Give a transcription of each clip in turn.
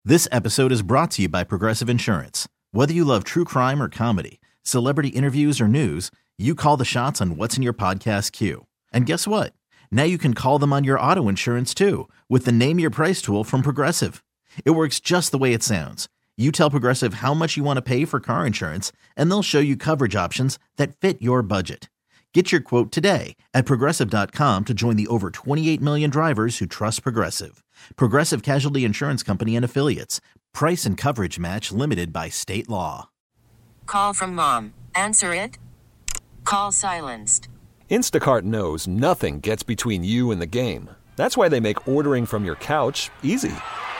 This episode is brought to you by Progressive Insurance. Whether you love true crime or comedy, celebrity interviews or news, you call the shots on what's in your podcast queue. And guess what? Now you can call them on your auto insurance too with the Name Your Price tool from Progressive. It works just the way it sounds. You tell Progressive how much you want to pay for car insurance, and they'll show you coverage options that fit your budget. Get your quote today at Progressive.com to join the over 28 million drivers who trust Progressive. Progressive Casualty Insurance Company and Affiliates. Price and coverage match limited by state law. Call from mom. Answer it. Call silenced. Instacart knows nothing gets between you and the game. That's why they make ordering from your couch easy.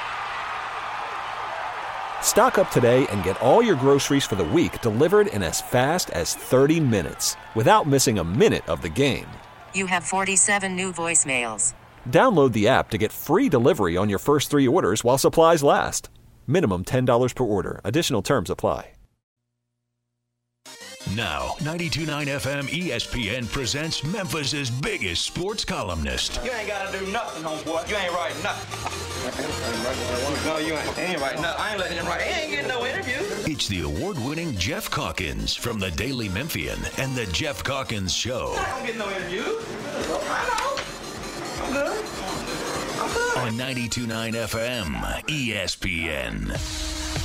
Stock up today and get all your groceries for the week delivered in as fast as 30 minutes without missing a minute of the game. You have 47 new voicemails. Download the app to get free delivery on your first 3 orders while supplies last. Minimum $10 per order. Additional terms apply. Now, 92.9 FM ESPN presents Memphis's biggest sports columnist. You ain't got to do nothing, homeboy. You ain't writing nothing. No, you ain't writing nothing. I ain't letting him write. He ain't getting no interview. It's the award-winning Jeff Calkins from the Daily Memphian and the Jeff Calkins Show. I don't get no interview. I know. I'm good. On 92.9 FM ESPN.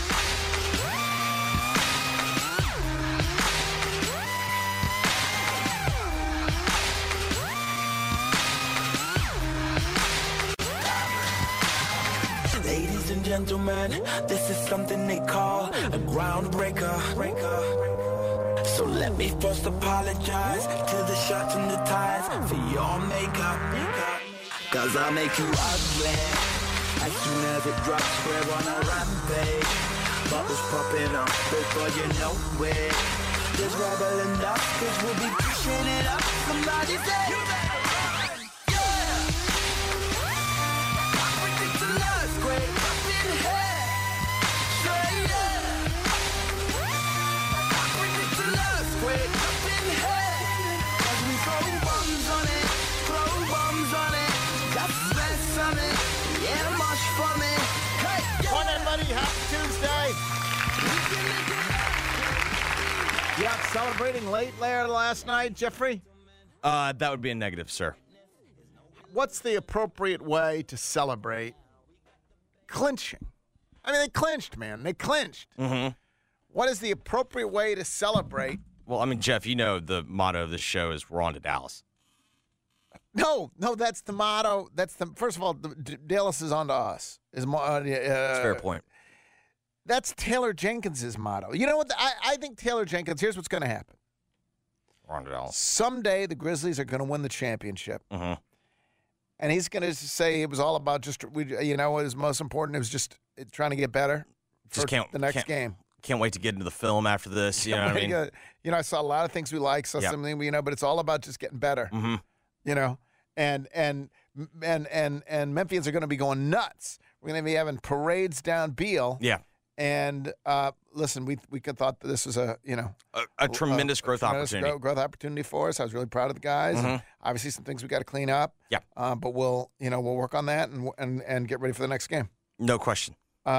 Ladies and gentlemen, this is something they call a groundbreaker. So let me first apologize to the shirts and the ties for your makeup. Cause I'll make you ugly as soon as it drops. We're on a rampage. Bubbles popping up before you know it. There's rubble enough cause we'll be pushing it up. Somebody say you better. Happy Tuesday. Yeah, celebrating late there last night, Jeffrey? That would be a negative, sir. What's the appropriate way to celebrate clinching? I mean, they clinched, man. They clinched. Mm-hmm. What is the appropriate way to celebrate? Well, I mean, Jeff, you know the motto of this show is we're on to Dallas. No, that's the motto. First of all, Dallas is on to us. That's a fair point. That's Taylor Jenkins' motto. You know what? I think Taylor Jenkins, here's what's going to happen. We're on to Dallas. Someday the Grizzlies are going to win the championship. Mm-hmm. And he's going to say it was all about just, what was most important. It was just trying to get better for the next game. Can't wait to get into the film after this. You know what I mean? I saw a lot of things we like, something, but it's all about just getting better. Mm-hmm. And Memphians are going to be going nuts. We're going to be having parades down Beale. Yeah. And listen, we thought that this was a tremendous growth opportunity. Growth opportunity for us. I was really proud of the guys. Mm-hmm. And obviously, some things we got to clean up. Yeah. But we'll work on that and get ready for the next game. No question.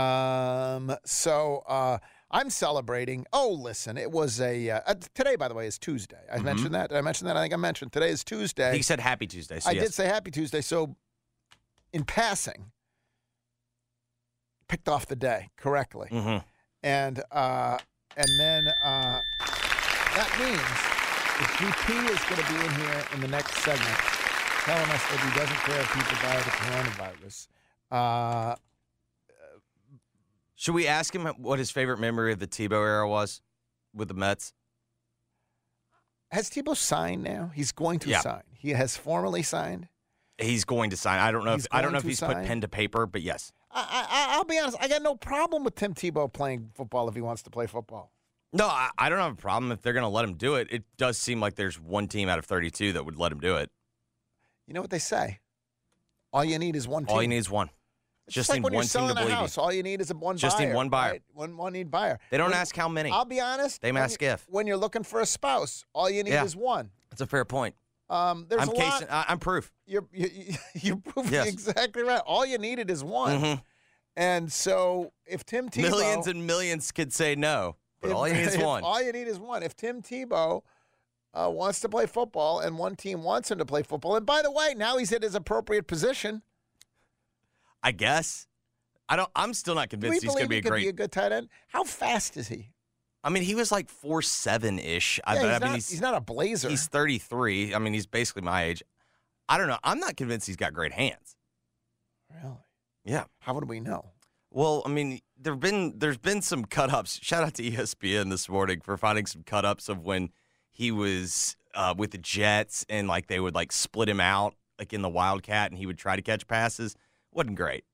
So I'm celebrating. Oh, listen, it was today, by the way, is Tuesday. I mentioned that. Did I mention that? I think I mentioned today is Tuesday. He said Happy Tuesday. So I did say Happy Tuesday. So in passing, picked off the day correctly. Mm-hmm. And then that means the GP is going to be in here in the next segment telling us that he doesn't care if people die of the coronavirus. Should we ask him what his favorite memory of the Tebow era was with the Mets? Has Tebow signed now? He's going to sign. He has formally signed. He's going to sign. I don't know if he's put pen to paper, but yes. I'll be honest. I got no problem with Tim Tebow playing football if he wants to play football. No, I don't have a problem if they're going to let him do it. It does seem like there's one team out of 32 that would let him do it. You know what they say? All you need is one team. All you need is one. It's just like when you're selling a house, all you need is one buyer. Just need one buyer. Right? One need buyer. They don't ask how many. I'll be honest. They ask if. When you're looking for a spouse, all you need is one. That's a fair point. I'm proof. You're proof. Yes. Exactly right. All you needed is one. Mm-hmm. And so if Tim Tebow... Millions and millions could say no, but all you need is one. All you need is one. If Tim Tebow wants to play football and one team wants him to play football, and by the way, now he's at his appropriate position. I guess. I'm still not convinced he's going to be a great... be a good tight end? How fast is he? I mean, he was like 4.7-ish. He's not a blazer. He's 33. I mean, he's basically my age. I don't know. I'm not convinced he's got great hands. Really? Yeah. How would we know? Well, I mean, there's been some cut-ups. Shout out to ESPN this morning for finding some cut-ups of when he was with the Jets and, like, they would, like, split him out, like, in the Wildcat, and he would try to catch passes. Wasn't great.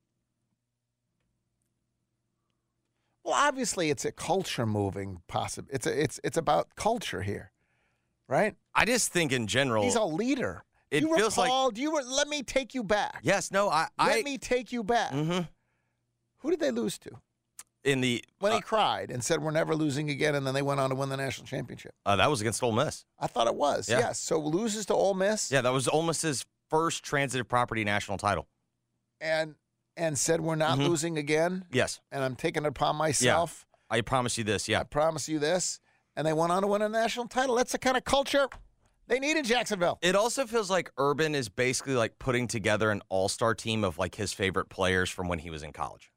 Well, obviously, it's a culture moving It's about culture here, right? I just think in general, he's a leader. It feels like let me take you back. Yes, no, let me take you back. Mm-hmm. Who did they lose to? When he cried and said we're never losing again, and then they went on to win the national championship. That was against Ole Miss. I thought it was. Yeah. Yes. So loses to Ole Miss. Yeah, that was Ole Miss's first transitive property national title. And said we're not losing again. Yes. And I'm taking it upon myself. Yeah. I promise you this, yeah. I promise you this. And they went on to win a national title. That's the kind of culture they need in Jacksonville. It also feels like Urban is basically like putting together an all-star team of like his favorite players from when he was in college.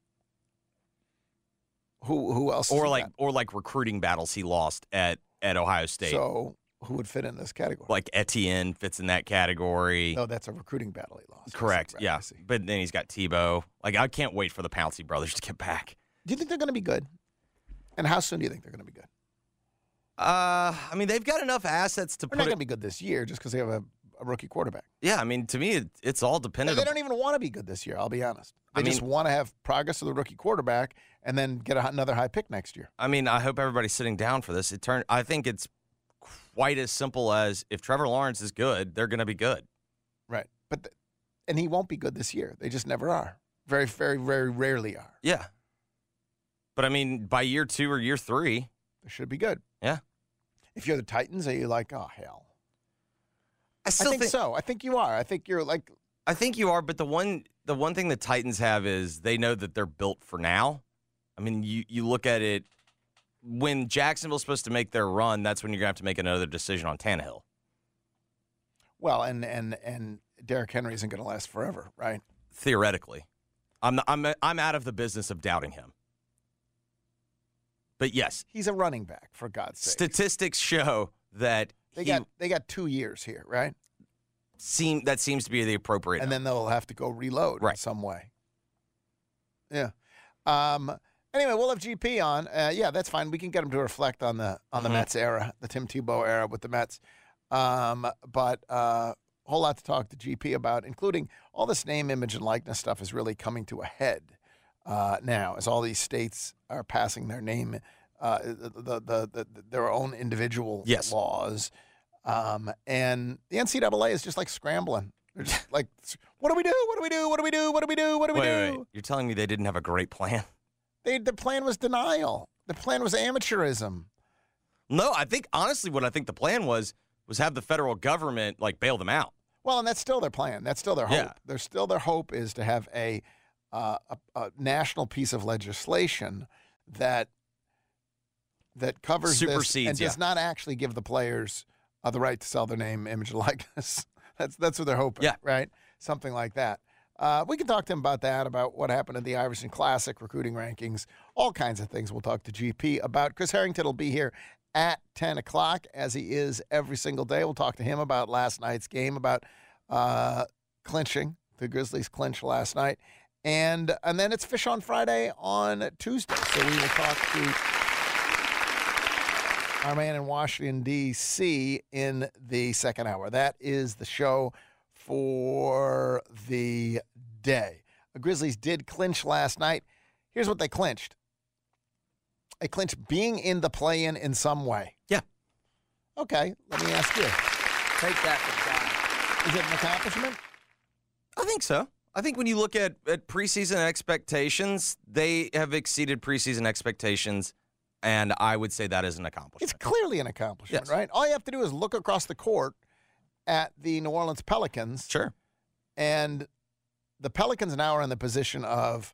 Who else? Or like recruiting battles he lost at Ohio State. So who would fit in this category? Like Etienne fits in that category. No, that's a recruiting battle he lost. Correct. Yeah. But then he's got Tebow. Like, I can't wait for the Pouncey brothers to get back. Do you think they're going to be good? And how soon do you think they're going to be good? I mean, they've got enough assets to They're not going to be good this year just because they have a rookie quarterback. Yeah, I mean, to me, it's all dependent. They don't even want to be good this year, I'll be honest. They just want to have progress of the rookie quarterback and then get another high pick next year. I mean, I hope everybody's sitting down for this. I think it's quite as simple as if Trevor Lawrence is good, they're going to be good. Right. And he won't be good this year. They just never are. Very, very, very rarely are. Yeah. But, I mean, by year 2 or year 3. They should be good. Yeah. If you're the Titans, are you like, oh, hell? I think so. I think you are. I think you're like. I think you are, but the one thing the Titans have is they know that they're built for now. I mean, you look at it. When Jacksonville's supposed to make their run, that's when you're going to have to make another decision on Tannehill. Well, and Derrick Henry isn't going to last forever, right? Theoretically. I'm out of the business of doubting him. But yes. He's a running back, for God's sake. Statistics show that they got 2 years here, right? That seems to be the appropriate. And then they'll have to go reload in some way. Yeah. Anyway, we'll have GP on. Yeah, that's fine. We can get him to reflect on the Mets era, the Tim Tebow era with the Mets. But a whole lot to talk to GP about, including all this name, image, and likeness stuff is really coming to a head now as all these states are passing their name, their own individual laws. And the NCAA is just like scrambling. They're just like, what do we do? What do we do? What do we do? What do we do? What do we do? Wait. You're telling me they didn't have a great plan? The plan was denial. The plan was amateurism. No, I think, honestly, what I think the plan was have the federal government, like, bail them out. Well, and that's still their plan. That's still their hope. Yeah. Their hope is to have a national piece of legislation that covers supersedes this and does not actually give the players the right to sell their name, image, and likeness. That's what they're hoping, right? Something like that. We can talk to him about that, about what happened at the Iverson Classic, recruiting rankings, all kinds of things we'll talk to GP about. Chris Harrington will be here at 10 o'clock, as he is every single day. We'll talk to him about last night's game, about clinching. The Grizzlies clinched last night. And then it's Fish on Friday on Tuesday. So we will talk to our man in Washington, D.C. in the second hour. That is the show for the day. The Grizzlies did clinch last night. Here's what they clinched. They clinched being in the play-in in some way. Yeah. Okay, let me ask you. Take that for granted. Is it an accomplishment? I think so. I think when you look at preseason expectations, they have exceeded preseason expectations, and I would say that is an accomplishment. It's clearly an accomplishment, right? All you have to do is look across the court at the New Orleans Pelicans. Sure. And the Pelicans now are in the position of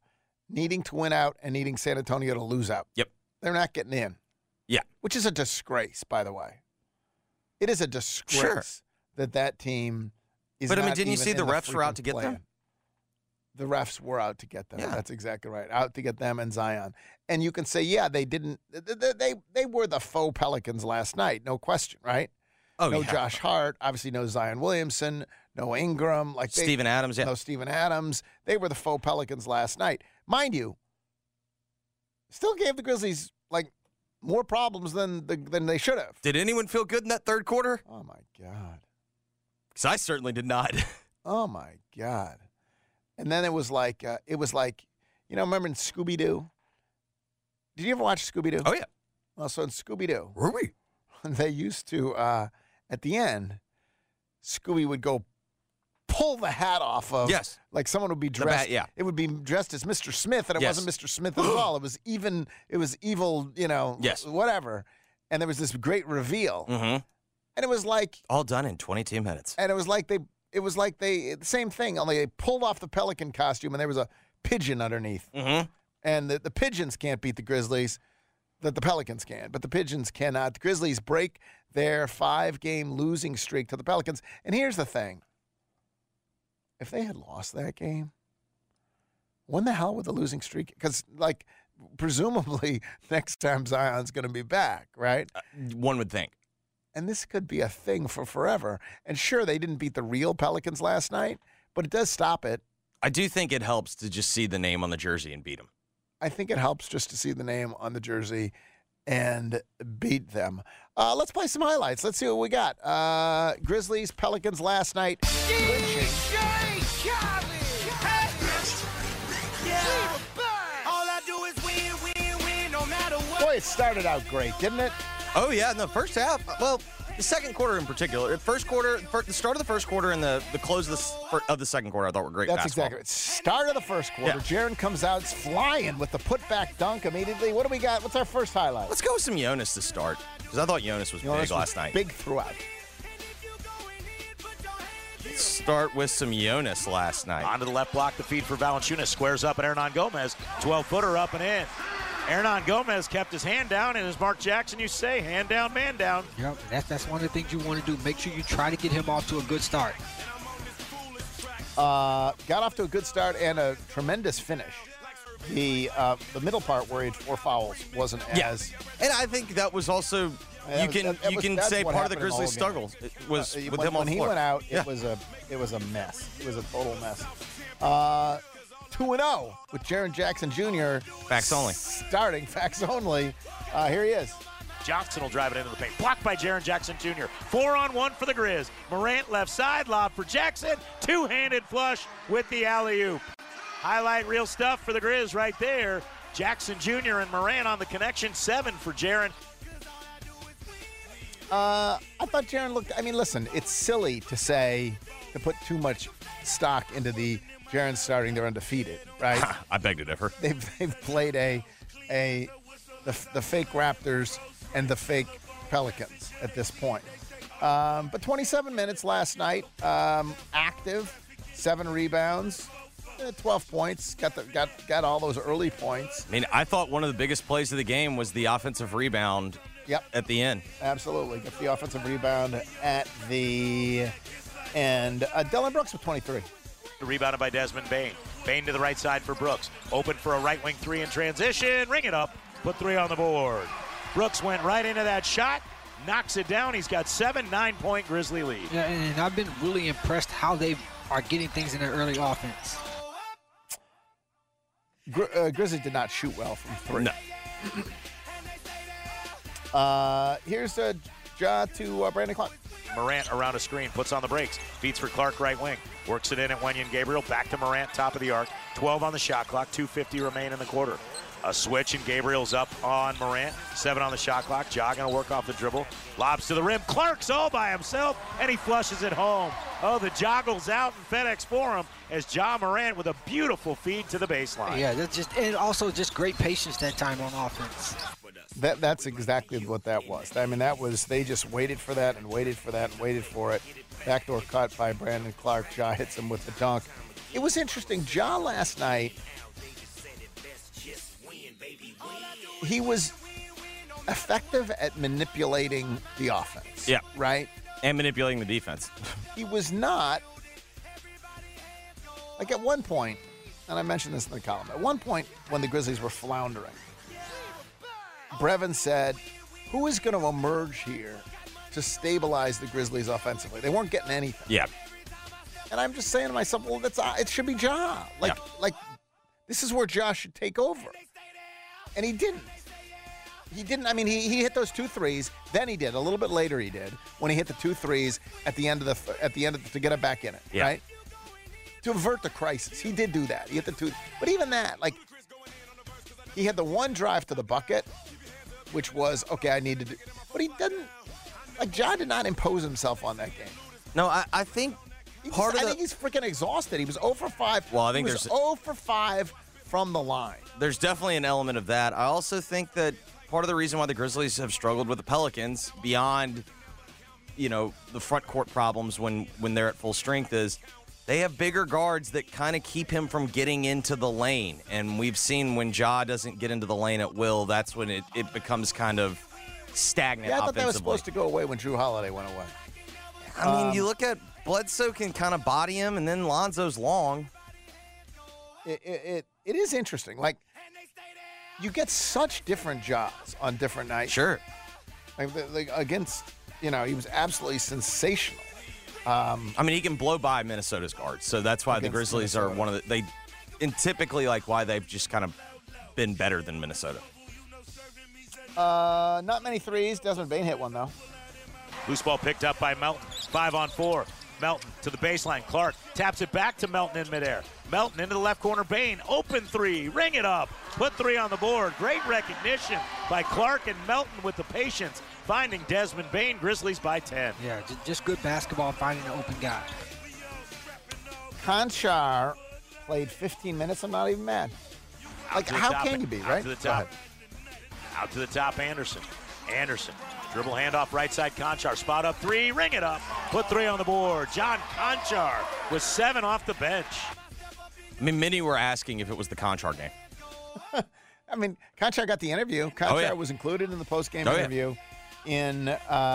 needing to win out and needing San Antonio to lose out. Yep. They're not getting in. Yeah. Which is a disgrace, by the way. It is a disgrace that team is But, I mean, not didn't you even see in the refs were out to get play-in. them? The refs were out to get them. Yeah. That's exactly right. Out to get them and Zion. And you can say, yeah, they didn't. They were the faux Pelicans last night, no question, right? Oh, no yeah. Josh Hart, obviously no Zion Williamson, no Ingram, Steven Adams, yeah. no Steven Adams. They were the faux Pelicans last night, mind you. Still gave the Grizzlies more problems than they should have. Did anyone feel good in that third quarter? Oh my God! Because I certainly did not. Oh my God! And then it was like, remember in Scooby Doo? Did you ever watch Scooby Doo? Oh yeah. Well, so in Scooby Doo, Were we? they used to, at the end, Scooby would go pull the hat off of. Yes. Like someone would be dressed. yeah. It would be dressed as Mr. Smith, and it Yes. wasn't Mr. Smith at all. It was evil, Yes. whatever. And there was this great reveal. Mm-hmm. And it was like, All done in 22 minutes. and it was like the same thing, only they pulled off the pelican costume, and there was a pigeon underneath. Mm-hmm. And the Pigeons can't beat the Grizzlies, that the Pelicans can, but the Pigeons cannot. The Grizzlies break their 5-game losing streak to the Pelicans. And here's the thing. If they had lost that game, when the hell would the losing streak? Because, presumably next time Zion's going to be back, right? One would think. And this could be a thing for forever. And sure, they didn't beat the real Pelicans last night, but it does stop it. I do think it helps to just see the name on the jersey and beat them. I think it helps just to see the name on the jersey and beat them. Let's play some highlights. Let's see what we got. Grizzlies, Pelicans last night. Clinching. Boy, it started out great, didn't it? Oh, yeah, in the first half. Well, the second quarter in particular. First quarter, the start of the first quarter and the close of the second quarter I thought were great. That's basketball. exactly right. Start of the first quarter. Yeah. Jaren comes out flying with the putback dunk immediately. What do we got? What's our first highlight? Let's go with some Jonas to start, because I thought Jonas was big last night. Big throughout. Let's start with some Jonas last night. Onto the left block, the feed for Valanciunas. Squares up and Hernan Gomez. 12-footer up and in. Hernan Gomez kept his hand down, and as Mark Jackson used to say, hand down, man down. Yep, that's one of the things you want to do. Make sure you try to get him off to a good start. Got off to a good start and a tremendous finish. The middle part where he had 4 fouls wasn't as. And I think that was also you can say part of the Grizzlies' struggle was with him on when the he floor. went out. Yeah. It was a mess. It was a total mess. 2-0 with Jaren Jackson Jr. Facts only. Starting facts only. Here he is. Johnson will drive it into the paint. Blocked by Jaren Jackson Jr. 4-on-1 for the Grizz. Morant left side, lob for Jackson. Two-handed flush with the alley-oop. Highlight real stuff for the Grizz right there. Jackson Jr. and Morant on the connection. 7 for Jaren. I thought Jaren looked. I mean, listen, it's silly to put too much stock into the Jaren starting. They're undefeated, right? I beg to differ. They've played the fake Raptors and the fake Pelicans at this point. But 27 minutes last night, active, 7 rebounds, 12 points. Got all those early points. I mean, I thought one of the biggest plays of the game was the offensive rebound. Yep. At the end. Absolutely. Get the offensive rebound at the end. Dillon Brooks with 23. Rebounded by Desmond Bane. Bane to the right side for Brooks. Open for a right wing 3 in transition. Ring it up. Put 3 on the board. Brooks went right into that shot. Knocks it down. He's got 7, 9-point Grizzly lead. Yeah, and I've been really impressed how they are getting things in their early offense. Grizzlies did not shoot well from 3. No. Here's Ja to Brandon Clark. Morant around a screen, puts on the brakes, feeds for Clark right wing, works it in at Wenyen Gabriel, back to Morant, top of the arc, 12 on the shot clock, 2:50 remain in the quarter. A switch and Gabriel's up on Morant, 7 on the shot clock. Ja gonna work off the dribble, lobs to the rim. Clark's all by himself, and he flushes it home. Oh, the joggles out in FedEx Forum as Ja Morant with a beautiful feed to the baseline. Yeah, that's and also just great patience that time on offense. That's exactly what that was. I mean, they just waited for that and waited for that and waited for it. Backdoor cut by Brandon Clark. Ja hits him with the dunk. It was interesting. Ja last night, he was effective at manipulating the offense. Yeah. Right? And manipulating the defense. He was not, like at one point, and I mentioned this in the column, at one point when the Grizzlies were floundering, Brevin said, who is going to emerge here to stabilize the Grizzlies offensively? They weren't getting anything. Yeah. And I'm just saying to myself, well, it should be Ja. Like this is where Ja should take over. And he didn't. He didn't. I mean, he hit those 2 threes. Then he did. A little bit later he did when he hit the 2 threes at the end of to get it back in it, right? To avert the crisis. He did do that. He hit the 2. But even that, like, he had the one drive to the bucket, which was, okay, I need to do. But he didn't. Like, Ja did not impose himself on that game. No, I think I think he's freaking exhausted. He was 0 for 5. Well, I think he was 0 for 5 from the line. There's definitely an element of that. I also think that part of the reason why the Grizzlies have struggled with the Pelicans beyond, the front court problems when they're at full strength is they have bigger guards that kind of keep him from getting into the lane. And we've seen when Ja doesn't get into the lane at will, that's when it becomes kind of stagnant Yeah, I thought offensively. that was supposed to go away when Drew Holiday went away. I mean, you look at Bledsoe can kind of body him, and then Lonzo's long. It is interesting. Like, you get such different jobs on different nights. Sure. Like he was absolutely sensational. I mean, he can blow by Minnesota's guards, so that's why the Grizzlies are one of and typically like why they've just kind of been better than Minnesota. Not many threes. Desmond Bane hit one though. Loose ball picked up by Melton. 5-on-4. Melton to the baseline. Clark taps it back to Melton in midair. Melton into the left corner. Bane, open 3. Ring it up. Put 3 on the board. Great recognition by Clark and Melton with the patience. Finding Desmond Bane. Grizzlies by 10. Yeah, just good basketball, finding an open guy. Conchar played 15 minutes. I'm not even mad. Like, how can you be, right? Out to the top. Out to the top, Anderson. Dribble handoff, right side, Conchar. Spot up 3, ring it up. Put 3 on the board. John Conchar with 7 off the bench. I mean, many were asking if it was the Conchar game. I mean, Conchar got the interview. Conchar was included in the post-game interview in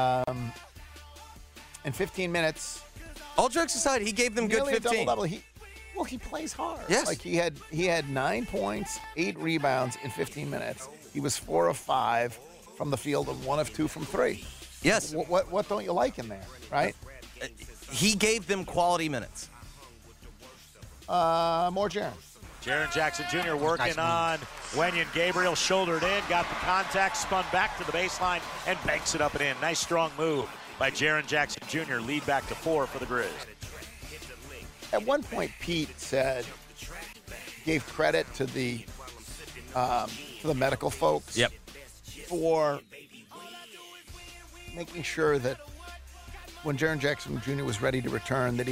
15 minutes. All jokes aside, he gave them good 15. Double-double. He plays hard. Yes. Like, he had 9 points, 8 rebounds in 15 minutes. He was 4 of 5 from the field and 1 of 2 from 3. Yes. What don't you like in there, right? He gave them quality minutes. More Jaren. Jaren Jackson Jr. working on Wenyen Gabriel, shouldered in, got the contact, spun back to the baseline, and banks it up and in. Nice strong move by Jaren Jackson Jr. Lead back to 4 for the Grizz. At one point, Pete gave credit to the medical folks. Yep. For making sure that when Jaren Jackson Jr. was ready to return, that he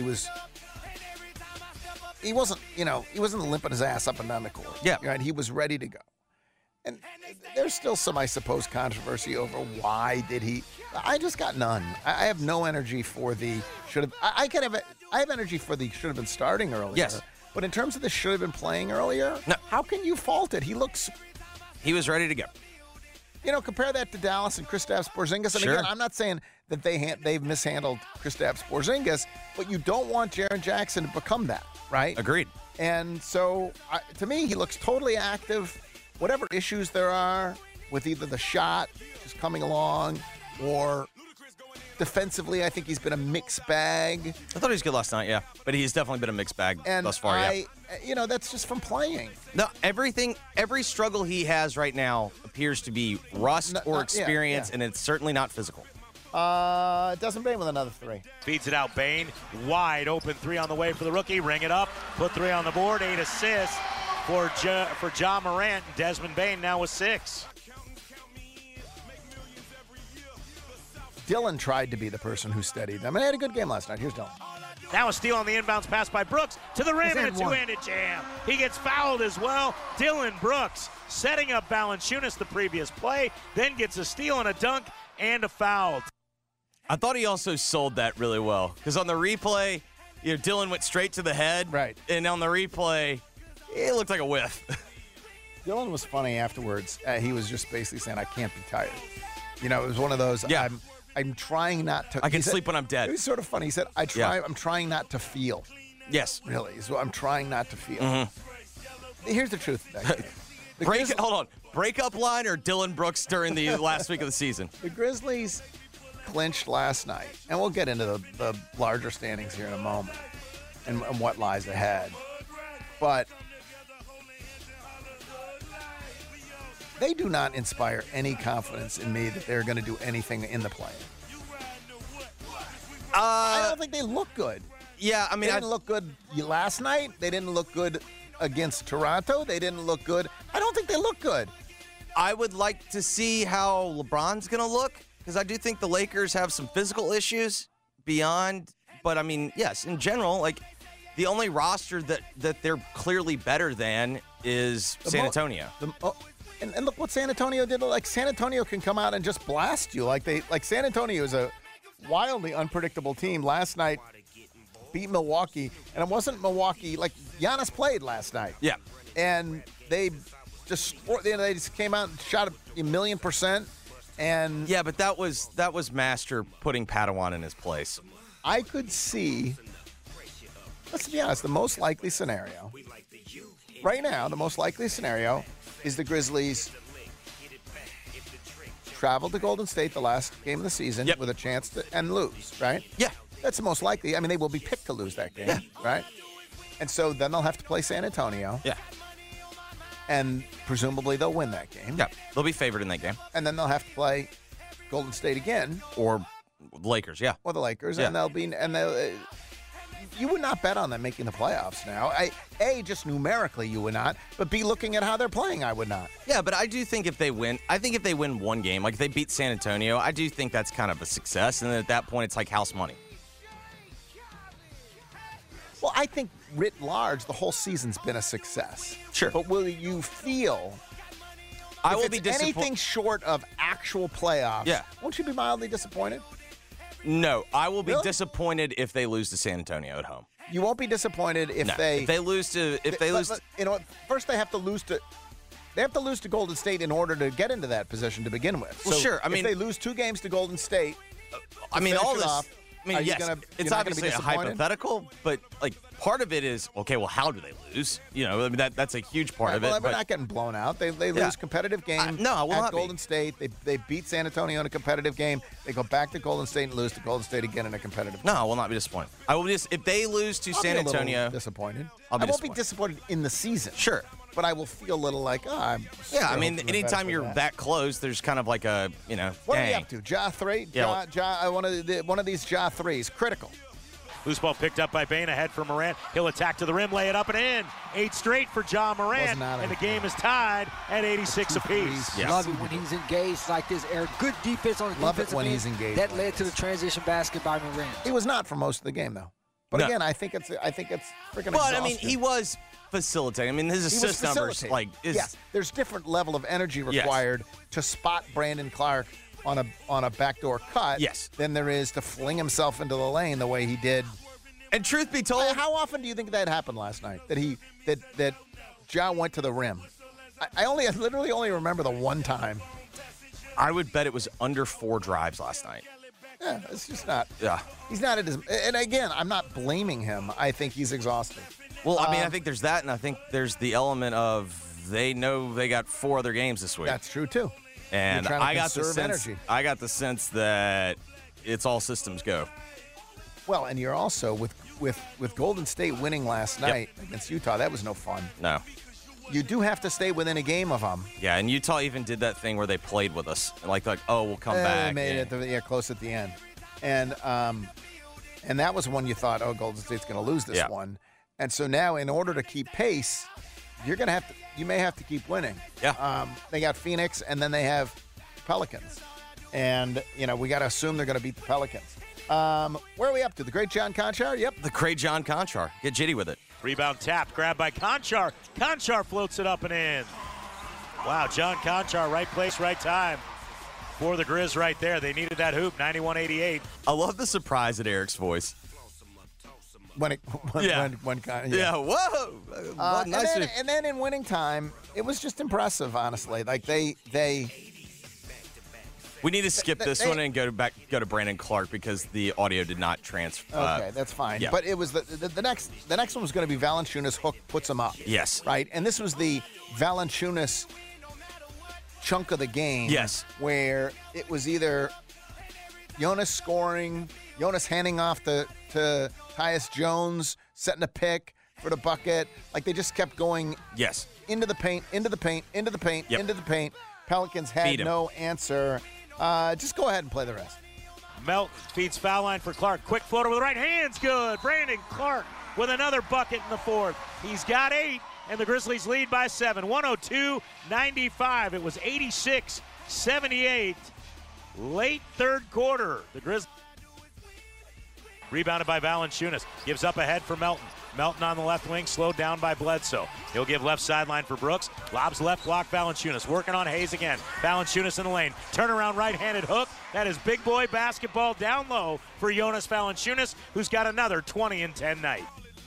wasn't limping his ass up and down the court. Yeah. Right? He was ready to go. And there's still some, I suppose, controversy over why did he. I just got none. I have no energy for the should have. I have energy for the should have been starting earlier. Yes. But in terms of the should have been playing earlier, no. How can you fault it? He was ready to go. Compare that to Dallas and Kristaps Porzingis. And again, I'm not saying that they've mishandled Kristaps Porzingis, but you don't want Jaren Jackson to become that, right? Agreed. And so, to me, he looks totally active. Whatever issues there are with either the shot just coming along or defensively, I think he's been a mixed bag. I thought he was good last night, yeah. But he's definitely been a mixed bag thus far, yeah. That's just from playing. No, every struggle he has right now appears to be rust or experience, and it's certainly not physical. Desmond Bane with another 3. Feeds it out, Bane. Wide open 3 on the way for the rookie. Ring it up. Put 3 on the board. 8 assists for Ja Morant. Desmond Bane now with 6. Dylan tried to be the person who steadied them. And he had a good game last night. Here's Dylan. Now a steal on the inbounds pass by Brooks to the rim and a two-handed jam. He gets fouled as well. Dylan Brooks setting up Valanciunas the previous play, then gets a steal and a dunk and a foul. I thought he also sold that really well because on the replay, Dylan went straight to the head. Right. And on the replay, it looked like a whiff. Dylan was funny afterwards. He was just basically saying, I can't be tired. You know, it was one of those, I'm trying not to. I can sleep when I'm dead. It was sort of funny. He said, I'm trying not to feel. Yes. Really. So I'm trying not to feel. Mm-hmm. Here's the truth of that game. Hold on. Breakup line or Dylan Brooks during the last week of the season? The Grizzlies clinched last night, and we'll get into the larger standings here in a moment and what lies ahead. But they do not inspire any confidence in me that they're going to do anything in the play. I don't think they look good. Yeah, I mean, they didn't look good last night. They didn't look good against Toronto. They didn't look good. I don't think they look good. I would like to see how LeBron's going to look because I do think the Lakers have some physical issues beyond. But, I mean, yes, in general, like the only roster that they're clearly better than is San Antonio. And look what San Antonio did. Like, San Antonio can come out and just blast you. Like San Antonio is a wildly unpredictable team. Last night, beat Milwaukee, and it wasn't Milwaukee. Like, Giannis played last night. Yeah. And they just came out and shot a million%. And yeah, but that was Master putting Padawan in his place. I could see, let's be honest, the most likely scenario right now, the most likely scenario is the Grizzlies travel to Golden State the last game of the season with a chance to and lose, right? Yeah. That's the most likely. I mean, they will be picked to lose that game, right? And so then they'll have to play San Antonio. Yeah. And presumably they'll win that game. Yeah, they'll be favored in that game. And then they'll have to play Golden State again. Or the Lakers, yeah. Or the Lakers. Yeah. And they'll be, you would not bet on them making the playoffs now. Just numerically you would not, but B, looking at how they're playing, I would not. Yeah, but I do think if they win one game, like if they beat San Antonio, I do think that's kind of a success. And then at that point, it's like house money. Well, I think writ large, the whole season's been a success. Sure. But will you feel I will be anything short of actual playoffs, won't you be mildly disappointed? No, I will be disappointed if they lose to San Antonio at home. You won't be disappointed if they lose to you know what? First they have to lose to Golden State in order to get into that position to begin with. Well, so sure. I mean, if they lose 2 games to Golden State, I mean all this. Off, I mean, yes, it's obviously a hypothetical, but like part of it is okay. Well, how do they lose? You know, I mean that's a huge part of it. Well, they're not getting blown out. They lose competitive game. At Golden State. They beat San Antonio in a competitive game. They go back to Golden State and lose to Golden State again in a competitive game. No, I will not be disappointed. I will just if they lose to San Antonio, disappointed. I won't be disappointed in the season. Sure. But I will feel a little like, I mean, anytime you're that close, there's kind of like a, What are we up to? Ja 3? Yeah. One of these Ja 3s. Critical. Loose ball picked up by Bane, ahead for Morant. He'll attack to the rim, lay it up and in. 8 straight for Ja Morant, and the game is tied at 86 apiece. Yes. Love it when he's engaged like this, Eric. Good defense on the Love defensive it when end. he's engaged. That led to the transition basket by Morant. He was not for most of the game, though. But again, I think it's freaking. But I mean, he was facilitating. I mean, his assist numbers there's different level of energy required to spot Brandon Clark on a backdoor cut. Yes. Than there is to fling himself into the lane the way he did. And truth be told, how often do you think that happened last night? That Ja went to the rim. I literally only remember the one time. I would bet it was under 4 drives last night. Yeah, it's just not. Yeah. He's not at his. And again, I'm not blaming him. I think he's exhausted. Well, I mean, I think there's that, and I think there's the element of they know they got 4 other games this week. That's true too. And I got the sense that it's all systems go. Well, and you're also with Golden State winning last night against Utah. That was no fun. No. You do have to stay within a game of them. Yeah, and Utah even did that thing where they played with us, like oh, we'll come back. They made it close at the end, and that was when you thought, oh, Golden State's going to lose this one, and so now in order to keep pace, you may have to keep winning. Yeah. They got Phoenix, and then they have Pelicans, and we got to assume they're going to beat the Pelicans. Where are we up to? The great John Conchar? Yep. The great John Conchar. Get jitty with it. Rebound tap, grabbed by Conchar. Conchar floats it up and in. Wow, John Conchar, right place, right time for the Grizz right there. They needed that hoop, 91-88. I love the surprise at Eric's voice. When whoa. And then in winning time, It was just impressive, honestly. Like they We need to skip this one and go to Brandon Clark because the audio did not transfer. Okay, that's fine. Yeah. But it was the next one was going to be Valanciunas. Hook puts him up. Yes. Right, and this was the Valanciunas chunk of the game. Yes. Where it was either Jonas scoring, Jonas handing off to Tyus Jones, setting a pick for the bucket. Like they just kept going. Yes. Into the paint, into the paint, into the paint, Yep. into the paint. Pelicans had no answer. Just go ahead and play the rest. Melton feeds foul line for Clark. Quick floater with the right hand's good. Brandon Clark with another bucket in the fourth. He's got 8, and the Grizzlies lead by 7. 102-95. It was 86-78. Late third quarter. The Grizzlies rebounded by Valanciunas. Gives up ahead for Melton. Melton on the left wing, slowed down by Bledsoe. He'll give left sideline for Brooks. Lobs left block, Valanciunas. Working on Hayes again. Valanciunas in the lane. Turnaround right-handed hook. That is big boy basketball down low for Jonas Valanciunas, who's got another 20 and 10 night.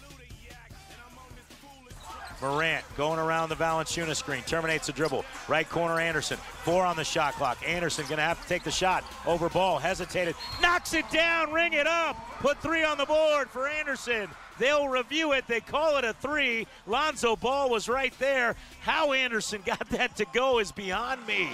Morant going around the Valanciunas screen, terminates the dribble. Right corner, Anderson. 4 on the shot clock. Anderson going to have to take the shot. Over ball, hesitated. Knocks it down, ring it up. Put 3 on the board for Anderson. They'll review it. They call it a 3. Lonzo Ball was right there. How Anderson got that to go is beyond me.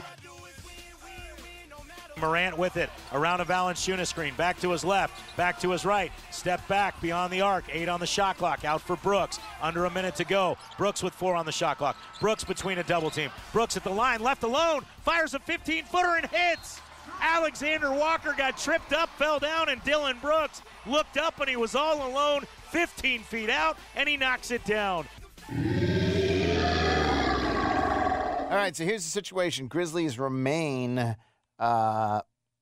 Morant with it, around a Valanciunas screen, back to his left, back to his right, step back beyond the arc, 8 on the shot clock, out for Brooks, under a minute to go. Brooks with 4 on the shot clock. Brooks between a double team. Brooks at the line, left alone, fires a 15-footer and hits. Alexander Walker got tripped up, fell down, and Dylan Brooks looked up and he was all alone, 15 feet out, and he knocks it down. All right, so here's the situation. Grizzlies remain half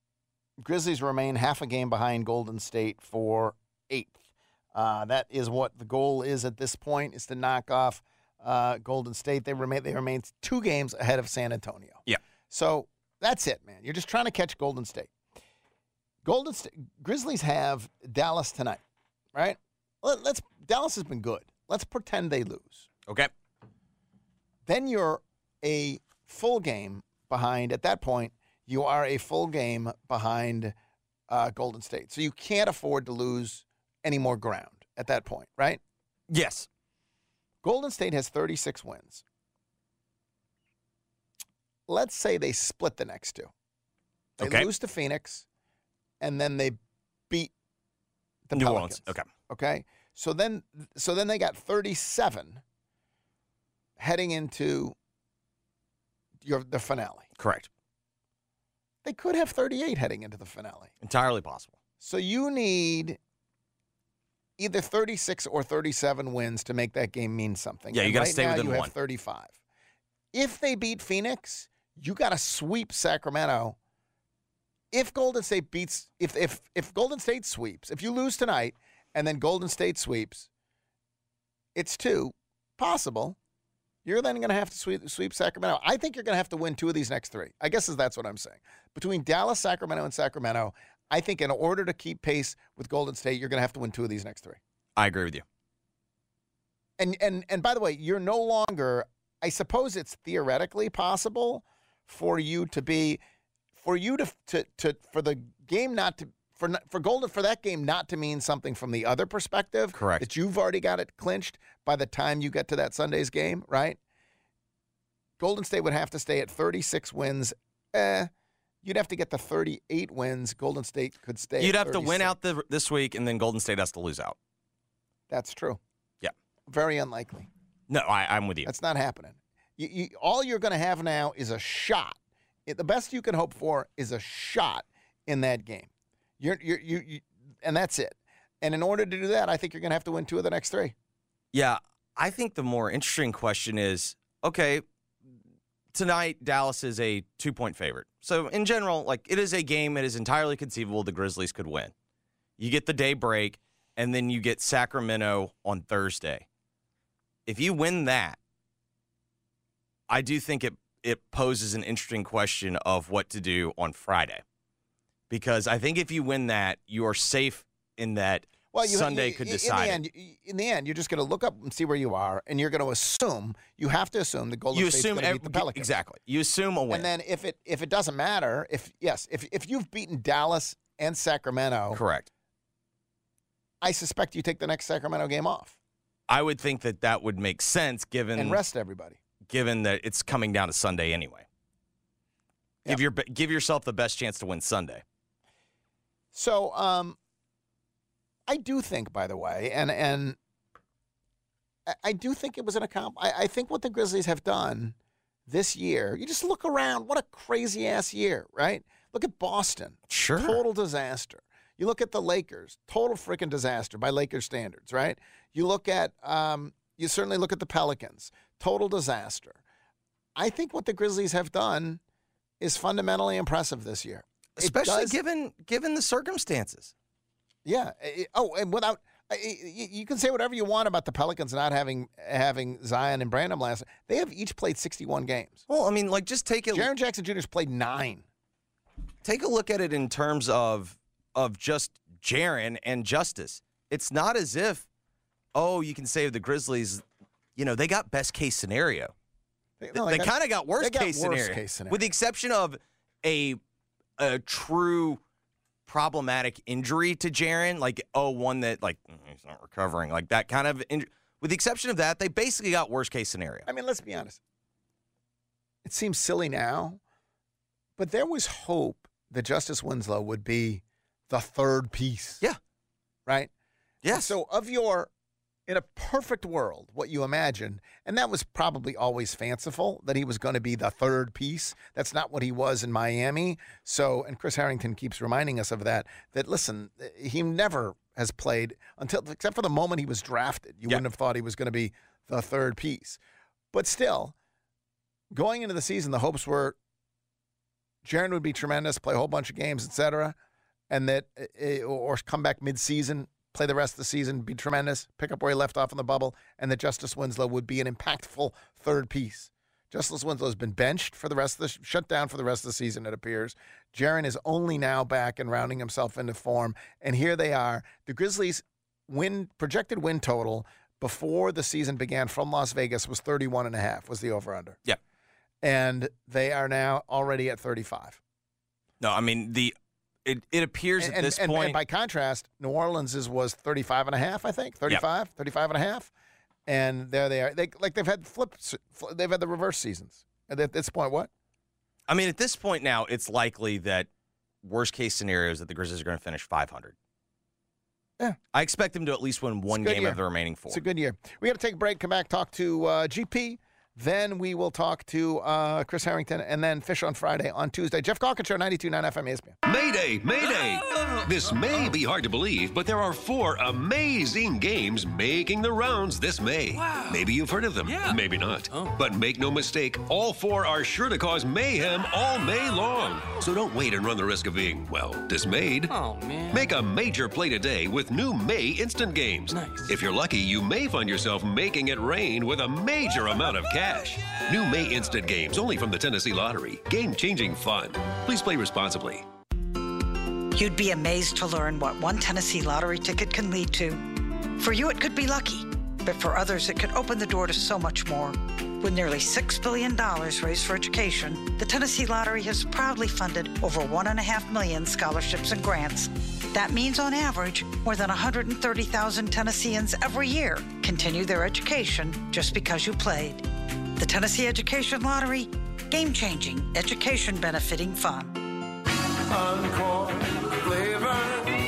a game behind Golden State for 8th. That is what the goal is at this point, is to knock off Golden State. They remain 2 games ahead of San Antonio. Yeah. So that's it, man. You're just trying to catch Golden State. Grizzlies have Dallas tonight, right? Dallas has been good. Let's pretend they lose. Okay. Then you're a full game behind. At that point, you are a full game behind Golden State. So you can't afford to lose any more ground at that point, right? Yes. Golden State has 36 wins. Let's say they split the next 2. They lose to Phoenix, and then they beat the New Pelicans. Orleans. Okay. So then they got 37 heading into the finale. Correct. They could have 38 heading into the finale. Entirely possible. So you need either 36 or 37 wins to make that game mean something. Yeah, you got to stay within you 1. Have 35. If they beat Phoenix, you got to sweep Sacramento. If Golden State beats, if Golden State sweeps, if you lose tonight and then Golden State sweeps, it's 2 possible. You're then going to have to sweep Sacramento. I think you're going to have to win 2 of these next 3. I guess that's what I'm saying. Between Dallas, Sacramento, and Sacramento, I think in order to keep pace with Golden State, you're going to have to win 2 of these next 3. I agree with you. And by the way, you're no longer, I suppose it's theoretically possible for you to be, for you to for the game not to, for that game not to mean something from the other perspective. Correct. That you've already got it clinched by the time you get to that Sunday's game, right? Golden State would have to stay at 36 wins. You'd have to get to 38 wins. Golden State could stay You'd at have to 36. win out this week, and then Golden State has to lose out. That's true. Yeah. Very unlikely. No, I'm with you. That's not happening. All you're going to have now is a shot. The best you can hope for is a shot in that game. And that's it. And in order to do that, I think you're going to have to win 2 of the next 3. Yeah, I think the more interesting question is, okay, tonight Dallas is a 2-point favorite. So in general, it is a game it is entirely conceivable the Grizzlies could win. You get the day break, and then you get Sacramento on Thursday. If you win that, I do think it poses an interesting question of what to do on Friday. Because I think if you win that, you are safe in that Well, Sunday could decide. In the end, you're just going to look up and see where you are, and you're going to assume. You have to assume that Golden State's going to beat the Pelicans. Exactly. You assume a win. And then if it doesn't matter, if you've beaten Dallas and Sacramento, correct. I suspect you take the next Sacramento game off. I would think that would make sense given and rest everybody. Given that it's coming down to Sunday anyway. Yep. Give yourself the best chance to win Sunday. So, I do think, by the way, and I do think it was an accomplishment. I think what the Grizzlies have done this year, you just look around, what a crazy-ass year, right? Look at Boston. Sure. Total disaster. You look at the Lakers, total freaking disaster by Lakers standards, right? You look at, you certainly look at the Pelicans, total disaster. I think what the Grizzlies have done is fundamentally impressive this year. Especially given the circumstances. Yeah. And without you can say whatever you want about the Pelicans not having Zion and Brandon last. They have each played 61 games. Well, I mean, like just take it. Jaren Jackson Jr.'s played 9. Take a look at it in terms of just Jaren and Justice. It's not as if, you can say the Grizzlies, they got best case scenario. They kind of got worst case scenario. With the exception of a true problematic injury to Jaren, like one that he's not recovering, like that kind of injury. With the exception of that, they basically got worst case scenario. I mean, let's be honest. It seems silly now, but there was hope that Justice Winslow would be the third piece. Yeah. Right? Yes. So in a perfect world, what you imagined, and that was probably always fanciful, that he was going to be the third piece. That's not what he was in Miami. So, and Chris Harrington keeps reminding us of that listen, he never has played except for the moment he was drafted. You wouldn't have thought he was going to be the third piece. But still, going into the season, the hopes were Jaren would be tremendous, play a whole bunch of games, etc., and that, or come back mid-season, play the rest of the season, be tremendous, pick up where he left off in the bubble, and that Justice Winslow would be an impactful third piece. Justice Winslow has been benched for the rest of shut down for the rest of the season, it appears. Jaren is only now back and rounding himself into form, and here they are. The Grizzlies' projected win total before the season began from Las Vegas was 31.5 was the over-under. Yeah. And they are now already at 35. No, I mean, It appears at this point. And by contrast, New Orleans' was 35.5, I think. 35, 35.5. And there they are. They've had they've had the reverse seasons. At this point, what? I mean, at this point now, it's likely that worst case scenario is that the Grizzlies are going to finish 500. Yeah. I expect them to at least win one game of the remaining 4. It's a good year. We got to take a break, come back, talk to GP. Then we will talk to Chris Harrington, and then Fish on Friday on Tuesday. Jeff Calkins Show, 92.9 FM ESPN. Mayday, Mayday! This may be hard to believe, but there are 4 amazing games making the rounds this May. Wow. Maybe you've heard of them, maybe not. Oh. But make no mistake, all 4 are sure to cause mayhem all May long. So don't wait and run the risk of being, dismayed. Oh, man. Make a major play today with new May Instant Games. Nice. If you're lucky, you may find yourself making it rain with a major amount of cash. New May Instant Games, only from the Tennessee Lottery. Game-changing fun. Please play responsibly. You'd be amazed to learn what one Tennessee Lottery ticket can lead to. For you, it could be lucky, but for others, it could open the door to so much more. With nearly $6 billion raised for education, the Tennessee Lottery has proudly funded over 1.5 million scholarships and grants. That means, on average, more than 130,000 Tennesseans every year continue their education just because you played. The Tennessee Education Lottery, game-changing, education-benefiting fun. Encore flavor,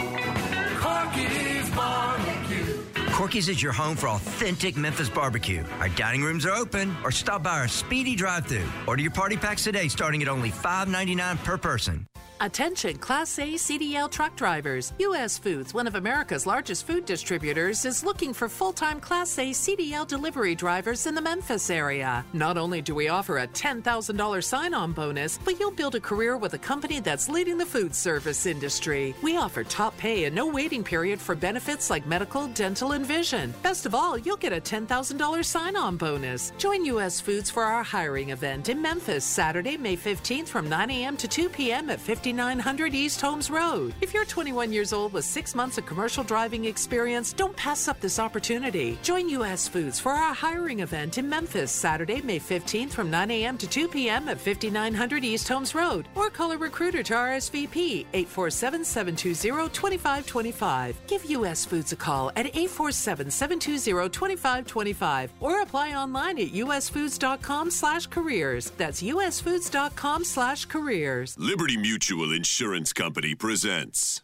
Corky's barbecue. Corky's is your home for authentic Memphis barbecue. Our dining rooms are open, or stop by our speedy drive-thru. Order your party packs today, starting at only $5.99 per person. Attention Class A CDL truck drivers. U.S. Foods, one of America's largest food distributors, is looking for full-time Class A CDL delivery drivers in the Memphis area. Not only do we offer a $10,000 sign-on bonus, but you'll build a career with a company that's leading the food service industry. We offer top pay and no waiting period for benefits like medical, dental, and vision. Best of all, you'll get a $10,000 sign-on bonus. Join U.S. Foods for our hiring event in Memphis, Saturday, May 15th from 9 a.m. to 2 p.m. at 50 5900 East Holmes Road. If you're 21 years old with 6 months of commercial driving experience, don't pass up this opportunity. Join U.S. Foods for our hiring event in Memphis, Saturday, May 15th from 9 a.m. to 2 p.m. at 5900 East Holmes Road. Or call a recruiter to RSVP 847-720-2525. Give U.S. Foods a call at 847-720-2525 or apply online at usfoods.com/careers. That's usfoods.com/careers. Liberty Mutual Insurance Company presents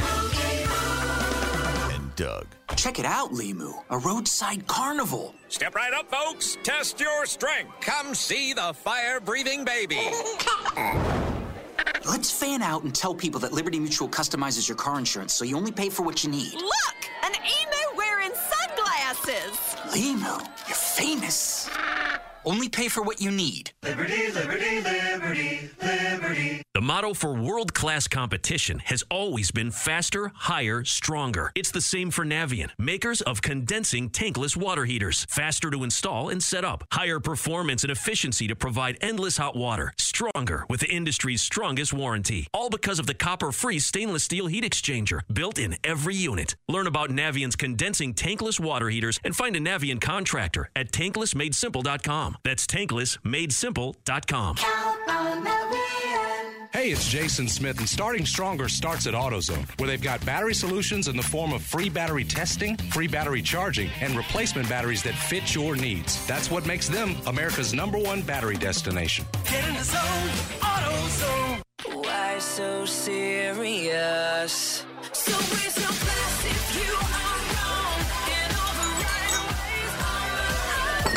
And Doug. Check it out, Limu, a roadside carnival. Step right up, folks. Test your strength. Come see the fire-breathing baby. Let's fan out and tell people that Liberty Mutual customizes your car insurance so you only pay for what you need. Look! An emu wearing sunglasses! Limu, you're famous. Only pay for what you need. Liberty, liberty, liberty, liberty. The motto for world-class competition has always been faster, higher, stronger. It's the same for Navien, makers of condensing tankless water heaters. Faster to install and set up. Higher performance and efficiency to provide endless hot water. Stronger with the industry's strongest warranty. All because of the copper-free stainless steel heat exchanger built in every unit. Learn about Navien's condensing tankless water heaters and find a Navien contractor at tanklessmadesimple.com. That's tanklessmadesimple.com. Hey, it's Jason Smith, and Starting Stronger starts at AutoZone, where they've got battery solutions in the form of free battery testing, free battery charging, and replacement batteries that fit your needs. That's what makes them America's #1 battery destination. Get in the zone, AutoZone. Why so serious? So raise your glass if you are wrong in all the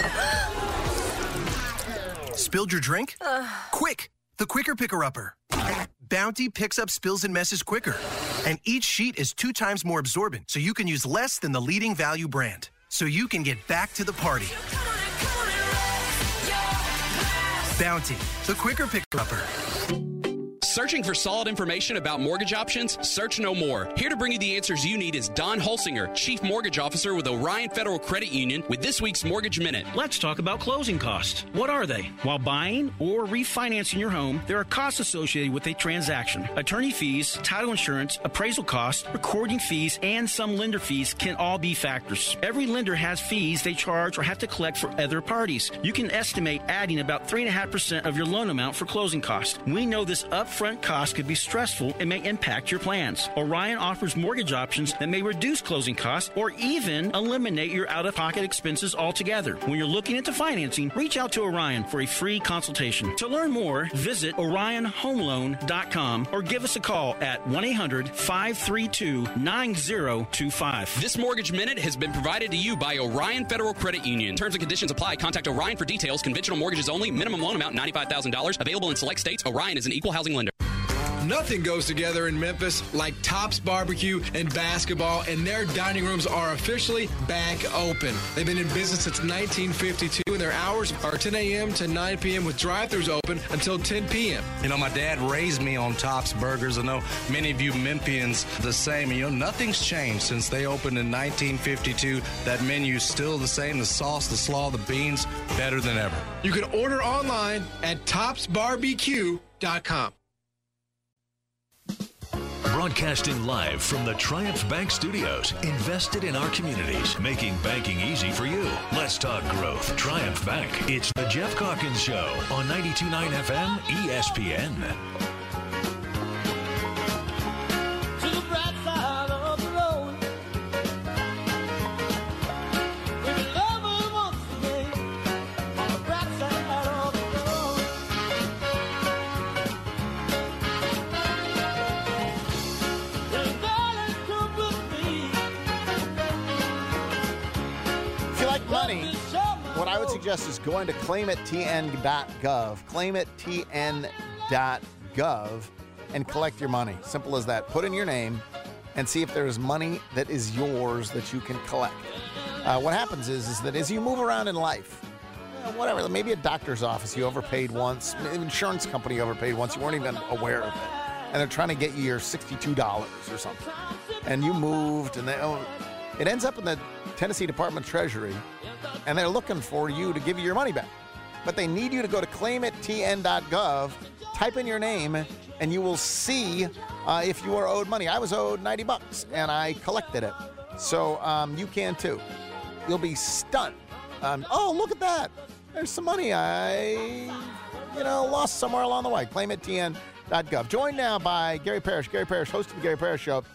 right ways. Spilled your drink? Quick! The Quicker Picker-Upper. Bounty picks up spills and messes quicker. And each sheet is 2 times more absorbent, so you can use less than the leading value brand. So you can get back to the party. Bounty, the Quicker Picker-Upper. Searching for solid information about mortgage options? Search no more. Here to bring you the answers you need is Don Holsinger, Chief Mortgage Officer with Orion Federal Credit Union, with this week's Mortgage Minute. Let's talk about closing costs. What are they? While buying or refinancing your home, there are costs associated with a transaction. Attorney fees, title insurance, appraisal costs, recording fees, and some lender fees can all be factors. Every lender has fees they charge or have to collect for other parties. You can estimate adding about 3.5% of your loan amount for closing costs. We know this upfront cost could be stressful and may impact your plans. Orion offers mortgage options that may reduce closing costs or even eliminate your out-of-pocket expenses altogether. When you're looking into financing, reach out to Orion for a free consultation. To learn more, visit orionhomeloan.com or give us a call at 1-800-532-9025. This Mortgage Minute has been provided to you by Orion Federal Credit Union. Terms and conditions apply. Contact Orion for details. Conventional mortgages only. Minimum loan amount $95,000. Available in select states. Orion is an equal housing lender. Nothing goes together in Memphis like Tops Barbecue and basketball, and their dining rooms are officially back open. They've been in business since 1952, and their hours are 10 a.m. to 9 p.m. with drive-thrus open until 10 p.m. You know, my dad raised me on Tops Burgers. I know many of you Memphians the same. You know, nothing's changed since they opened in 1952. That menu's still the same. The sauce, the slaw, the beans, better than ever. You can order online at topsbarbecue.com. Broadcasting live from the Triumph Bank Studios, invested in our communities, making banking easy for you. Let's talk growth. Triumph Bank. It's the Jeff Calkins Show on 92.9 FM ESPN. What I would suggest is going to claimittn.gov, claimittn.gov, and collect your money. Simple as that. Put in your name and see if there's money that is yours that you can collect. What happens is that as you move around in life, whatever, maybe a doctor's office you overpaid once, an insurance company you overpaid once, you weren't even aware of it, and they're trying to get you your $62 or something, and you moved, and it ends up in the Tennessee Department of Treasury, and they're looking for you to give you your money back. But they need you to go to claimittn.gov, type in your name, and you will see if you are owed money. I was owed $90, and I collected it. So you can too. You'll be stunned. Oh, look at that. There's some money I lost somewhere along the way. Claim at TN.gov. Joined now by Gary Parrish. Gary Parrish, host of the Gary Parrish Show.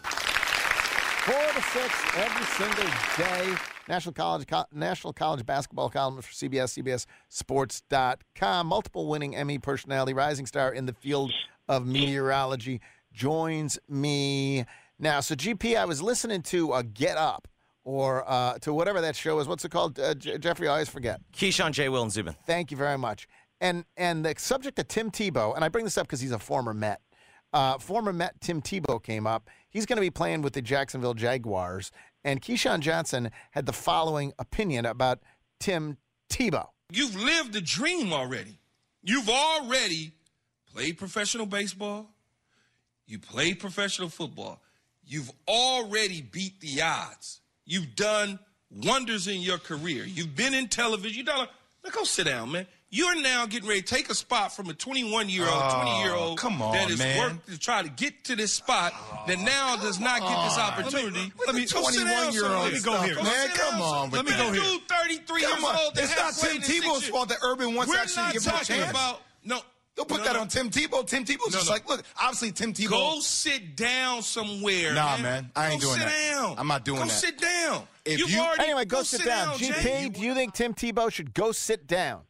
4 to 6 every single day. National College basketball columnist for CBS, CBSSports.com. Multiple winning Emmy personality, rising star in the field of meteorology, joins me now. So, GP, I was listening to Get Up, or to whatever that show is. What's it called, Jeffrey? I always forget. Keyshawn, J. Will, and Zubin. Thank you very much. And the subject of Tim Tebow, and I bring this up because he's a former Met. Former Met Tim Tebow came up. He's going to be playing with the Jacksonville Jaguars. And Keyshawn Johnson had the following opinion about Tim Tebow. You've lived the dream already. You've already played professional baseball. You played professional football. You've already beat the odds. You've done wonders in your career. You've been in television. You done. Look, go sit down, man. You're now getting ready to take a spot from a 21-year-old, 20-year-old that has worked to try to get to this spot that now does not get this opportunity. Let me 21-year-old. Let me go here. Man, come on. Let me go here. Dude, 33 years old. It's not Tim Tebow's fault that Urban wants to actually give him a chance. Don't put that on Tim Tebow. Tim Tebow's just like, look, obviously Tim Tebow. Go sit down somewhere. Nah, man. I ain't doing that. Go sit down. I'm not doing that. Go sit down. Anyway, go sit down. GP, do you think Tim Tebow should go sit down?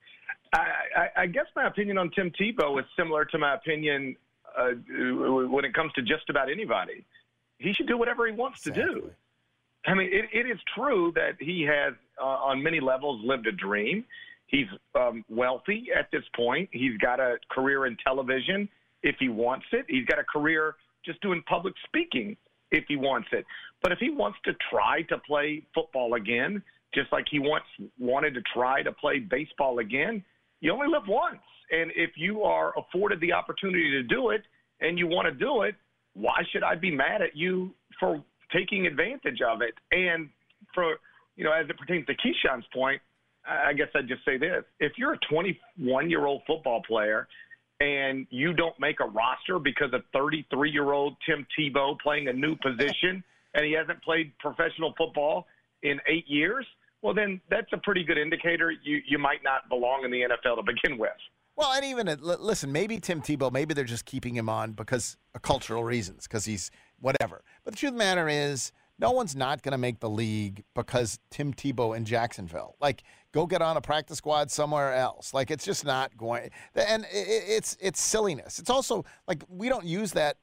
I guess my opinion on Tim Tebow is similar to my opinion when it comes to just about anybody. He should do whatever he wants to do. I mean, it is true that he has, on many levels, lived a dream. He's wealthy at this point. He's got a career in television if he wants it. He's got a career just doing public speaking if he wants it. But if he wants to try to play football again, just like he wanted to try to play baseball again, you only live once. And if you are afforded the opportunity to do it and you want to do it, why should I be mad at you for taking advantage of it? And for, as it pertains to Keyshawn's point, I guess I'd just say this. If you're a 21-year-old football player and you don't make a roster because of 33-year-old Tim Tebow playing a new position and he hasn't played professional football in 8 years, well, then that's a pretty good indicator you might not belong in the NFL to begin with. Well, and even, listen, maybe Tim Tebow, maybe they're just keeping him on because of cultural reasons, because he's whatever. But the truth of the matter is, no one's not going to make the league because Tim Tebow in Jacksonville. Like, go get on a practice squad somewhere else. Like, it's just not going. And it's silliness. It's also, like, we don't use that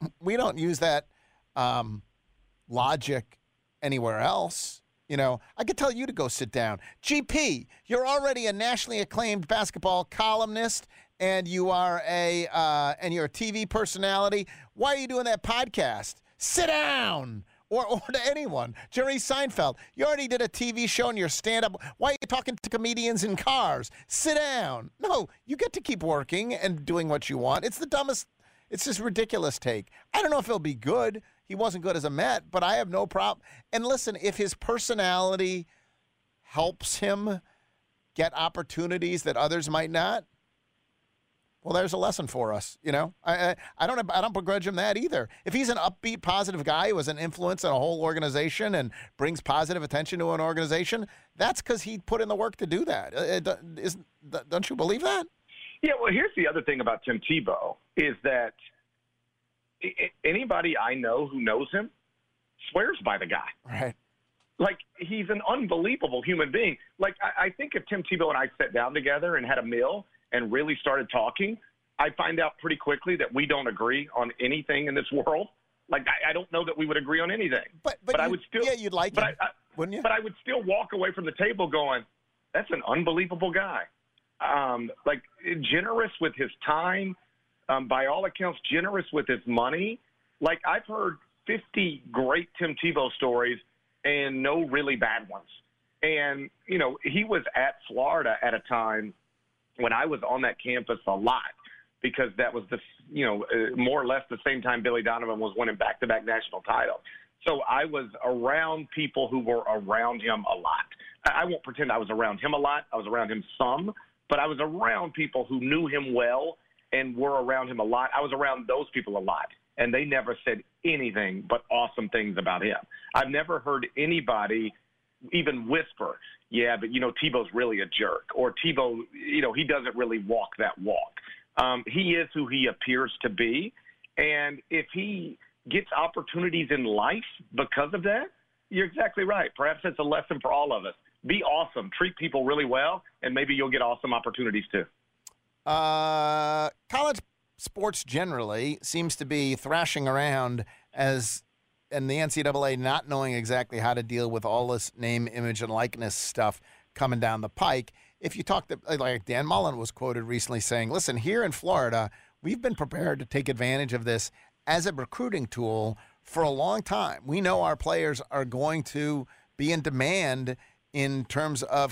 logic anywhere else. I could tell you to go sit down. GP, you're already a nationally acclaimed basketball columnist, and you're a TV personality. Why are you doing that podcast? Sit down. Or to anyone. Jerry Seinfeld, you already did a TV show and you're stand-up. Why are you talking to comedians in cars? Sit down. No, you get to keep working and doing what you want. It's the dumbest, it's just ridiculous take. I don't know if it'll be good. He wasn't good as a Met, but I have no problem. And listen, if his personality helps him get opportunities that others might not, well, there's a lesson for us. I don't begrudge him that either. If he's an upbeat, positive guy who has an influence on a whole organization and brings positive attention to an organization, that's because he put in the work to do that. Don't you believe that? Yeah, well, here's the other thing about Tim Tebow is that anybody I know who knows him swears by the guy. Right. Like, he's an unbelievable human being. Like, I think if Tim Tebow and I sat down together and had a meal and really started talking, I find out pretty quickly that we don't agree on anything in this world. Like, I don't know that we would agree on anything. But I would still, yeah, you'd like him, wouldn't you? But I would still walk away from the table going, that's an unbelievable guy. Like, generous with his time, by all accounts, generous with his money. Like, I've heard 50 great Tim Tebow stories and no really bad ones. And, he was at Florida at a time when I was on that campus a lot, because that was more or less the same time Billy Donovan was winning back-to-back national titles. So I was around people who were around him a lot. I won't pretend I was around him a lot. I was around him some, but I was around people who knew him well and were around him a lot. I was around those people a lot, and they never said anything but awesome things about him. I've never heard anybody even whisper, yeah, but, Tebow's really a jerk, or Tebow, he doesn't really walk that walk. He is who he appears to be, and if he gets opportunities in life because of that, you're exactly right. Perhaps it's a lesson for all of us. Be awesome. Treat people really well, and maybe you'll get awesome opportunities too. College sports generally seems to be thrashing around and the NCAA not knowing exactly how to deal with all this name, image, and likeness stuff coming down the pike. If you talk to, like Dan Mullen was quoted recently saying, listen, here in Florida, we've been prepared to take advantage of this as a recruiting tool for a long time. We know our players are going to be in demand in terms of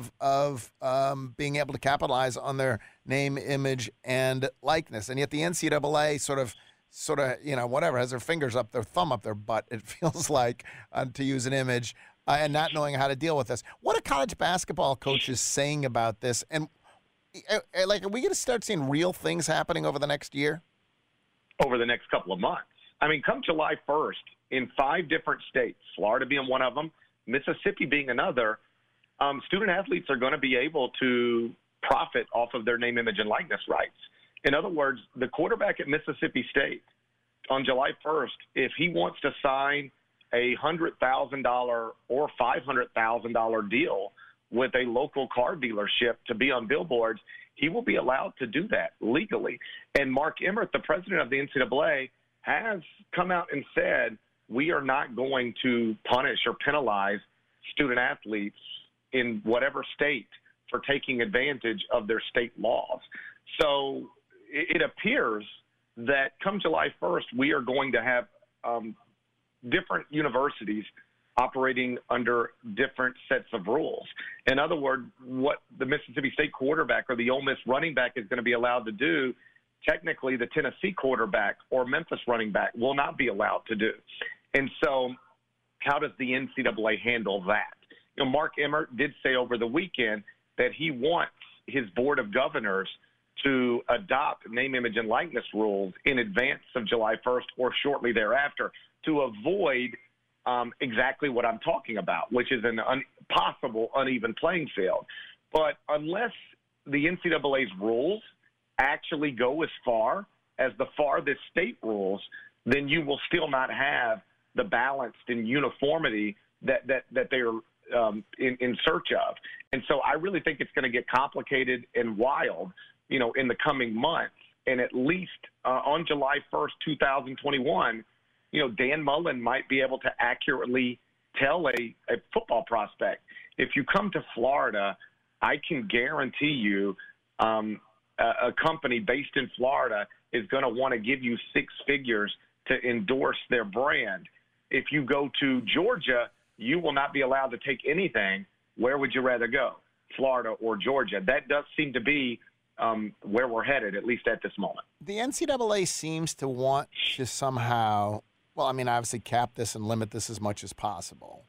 being able to capitalize on their name, image, and likeness. And yet the NCAA sort of, whatever, has their fingers up, their thumb up their butt, it feels like, to use an image, and not knowing how to deal with this. What are college basketball coaches saying about this? And, are we going to start seeing real things happening over the next year? Over the next couple of months. I mean, come July 1st, in 5 different states, Florida being one of them, Mississippi being another, student-athletes are going to be able to profit off of their name, image, and likeness rights. In other words, the quarterback at Mississippi State on July 1st, if he wants to sign a $100,000 or $500,000 deal with a local car dealership to be on billboards, he will be allowed to do that legally. And Mark Emmert, the president of the NCAA, has come out and said, we are not going to punish or penalize student athletes in whatever state for taking advantage of their state laws. So it appears that come July 1st, we are going to have different universities operating under different sets of rules. In other words, what the Mississippi State quarterback or the Ole Miss running back is going to be allowed to do, technically the Tennessee quarterback or Memphis running back will not be allowed to do. And so how does the NCAA handle that? Mark Emmert did say over the weekend that he wants his board of governors to adopt name, image, and likeness rules in advance of July 1st or shortly thereafter to avoid exactly what I'm talking about, which is an possible uneven playing field. But unless the NCAA's rules actually go as far as the farthest state rules, then you will still not have the balanced and uniformity that they're in search of. And so I really think it's going to get complicated and wild, in the coming months. And at least on July 1st, 2021, Dan Mullen might be able to accurately tell a football prospect, if you come to Florida, I can guarantee you a company based in Florida is going to want to give you 6 figures to endorse their brand. If you go to Georgia, you will not be allowed to take anything. Where would you rather go, Florida or Georgia? That does seem to be where we're headed, at least at this moment. The NCAA seems to want to somehow, obviously cap this and limit this as much as possible,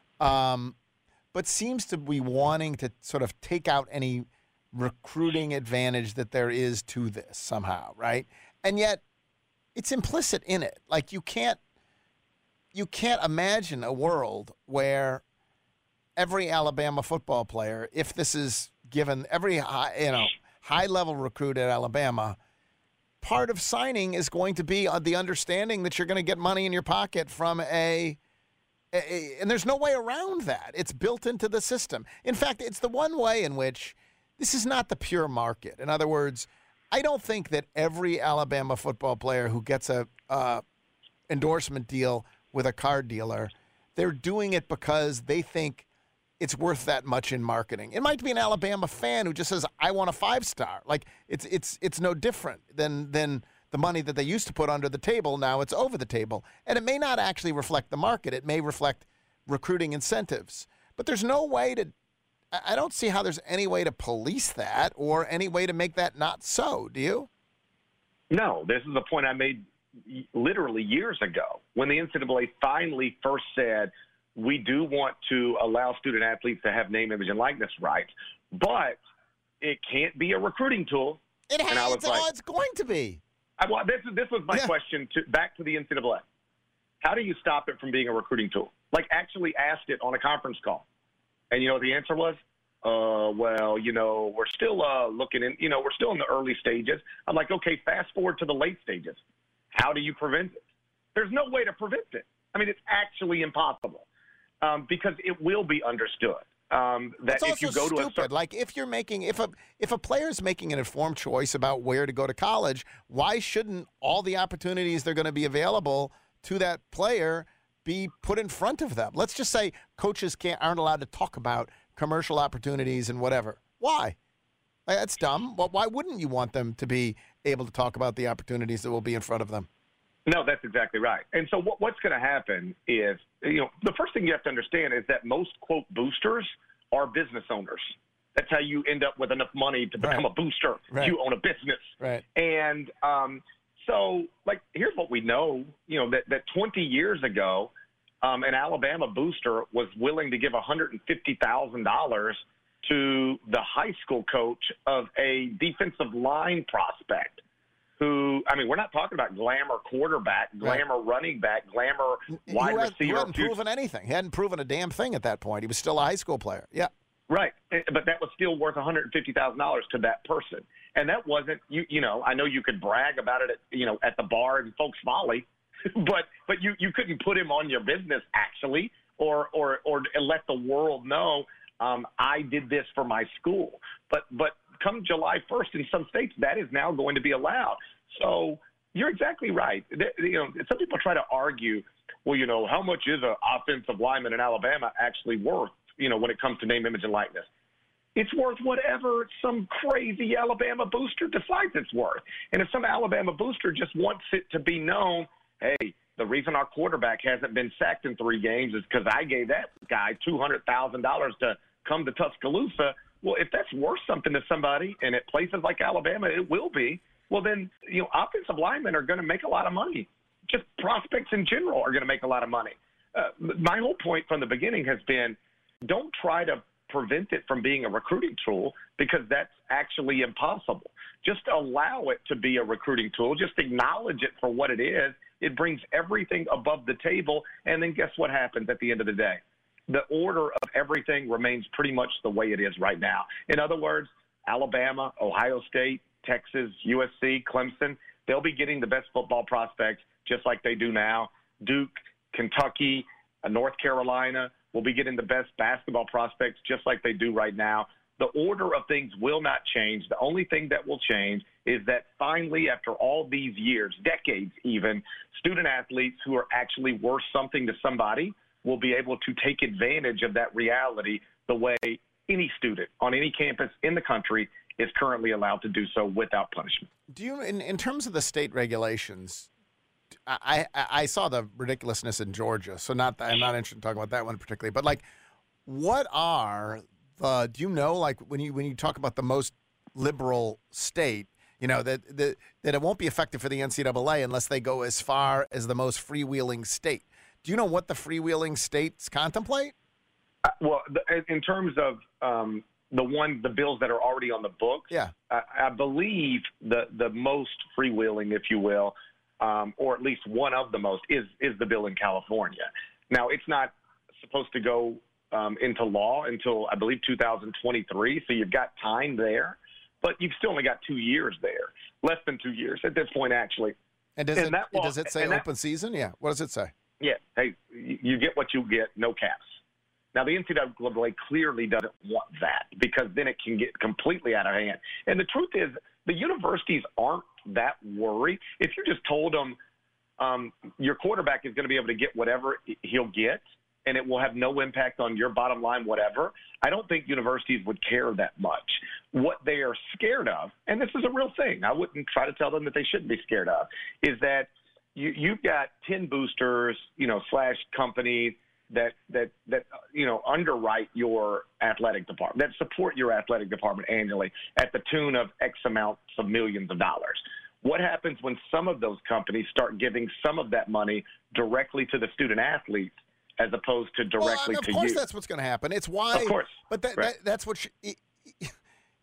but seems to be wanting to sort of take out any recruiting advantage that there is to this somehow, right? And yet it's implicit in it. Like you can't imagine a world where every Alabama football player, if this is given, every high-level recruit at Alabama, part of signing is going to be the understanding that you're going to get money in your pocket from and there's no way around that. It's built into the system. In fact, it's the one way in which this is not the pure market. In other words, I don't think that every Alabama football player who gets a endorsement deal with a car dealer, they're doing it because they think it's worth that much in marketing. It might be an Alabama fan who just says, I want a 5-star. Like it's no different than the money that they used to put under the table. Now it's over the table. And it may not actually reflect the market. It may reflect recruiting incentives. But there's no way I don't see how there's any way to police that or any way to make that not so. Do you? No, this is a point I made literally years ago when the NCAA finally first said, we do want to allow student athletes to have name, image, and likeness rights, but it can't be a recruiting tool. It has. It's going to be. Well, this was my question back to the NCAA. How do you stop it from being a recruiting tool? Like, actually asked it on a conference call. And, the answer was, we're still looking in, we're still in the early stages. I'm like, okay, fast forward to the late stages. How do you prevent it? There's no way to prevent it. I mean, it's actually impossible because it will be understood. That it's if also you go stupid. to a certain, like if a player's making an informed choice about where to go to college, why shouldn't all the opportunities that are going to be available to that player be put in front of them? Let's just say coaches aren't allowed to talk about commercial opportunities and whatever. Why? That's dumb. Well, why wouldn't you want them to be able to talk about the opportunities that will be in front of them? No, that's exactly right. And so what's going to happen is, the first thing you have to understand is that most, quote, boosters are business owners. That's how you end up with enough money to become a booster. Right. You own a business. Right. And so, here's what we know, that 20 years ago, an Alabama booster was willing to give $150,000 to the high school coach of a defensive line prospect who, we're not talking about glamour quarterback, glamour running back, glamour wide receiver. He hadn't proven anything. He hadn't proven a damn thing at that point. He was still a high school player. Yeah. Right. But that was still worth $150,000 to that person. And that wasn't, I know you could brag about it at the bar and folks' folly, but you couldn't put him on your business actually, or let the world know I did this for my school. But come July 1st in some states, that is now going to be allowed. So you're exactly right. Some people try to argue, well, how much is an offensive lineman in Alabama actually worth, when it comes to name, image, and likeness? It's worth whatever some crazy Alabama booster decides it's worth. And if some Alabama booster just wants it to be known, hey, the reason our quarterback hasn't been sacked in 3 games is because I gave that guy $200,000 to come to Tuscaloosa. Well, if that's worth something to somebody, and at places like Alabama it will be, well then, offensive linemen are going to make a lot of money. Just prospects in general are going to make a lot of money. My whole point from the beginning has been, don't try to prevent it from being a recruiting tool because that's actually impossible. Just allow it to be a recruiting tool. Just acknowledge it for what it is. It brings everything above the table, and then guess what happens at the end of the day? The order of everything remains pretty much the way it is right now. In other words, Alabama, Ohio State, Texas, USC, Clemson, they'll be getting the best football prospects just like they do now. Duke, Kentucky, North Carolina will be getting the best basketball prospects just like they do right now. The order of things will not change. The only thing that will change is that finally, after all these years, decades even, student athletes who are actually worth something to somebody will be able to take advantage of that reality the way any student on any campus in the country is currently allowed to do so without punishment. Do you, in terms of the state regulations, I saw the ridiculousness in Georgia, so I'm not interested in talking about that one particularly, but what are do you know, when you talk about the most liberal state, that it won't be effective for the NCAA unless they go as far as the most freewheeling state. Do you know what the freewheeling states contemplate? Well, in terms of the bills that are already on the books, I believe the most freewheeling, if you will, or at least one of the most, is the bill in California. Now, it's not supposed to go into law until, I believe, 2023, so you've got time there, but you've still only got 2 years there, less than 2 years at this point, actually. And does it say open season? Yeah. What does it say? Yeah. Hey, you get what you get, no caps. Now, the NCAA clearly doesn't want that because then it can get completely out of hand. And the truth is, the universities aren't that worried. If you just told them your quarterback is going to be able to get whatever he'll get and it will have no impact on your bottom line, whatever, I don't think universities would care that much. What they are scared of, and this is a real thing, I wouldn't try to tell them that they shouldn't be scared of, is that you've got 10 boosters, / companies that underwrite your athletic department, that support your athletic department annually at the tune of X amounts of millions of dollars. What happens when some of those companies start giving some of that money directly to the student athletes as opposed to directly to you? Of course that's what's going to happen. It's why. Of course. But that's what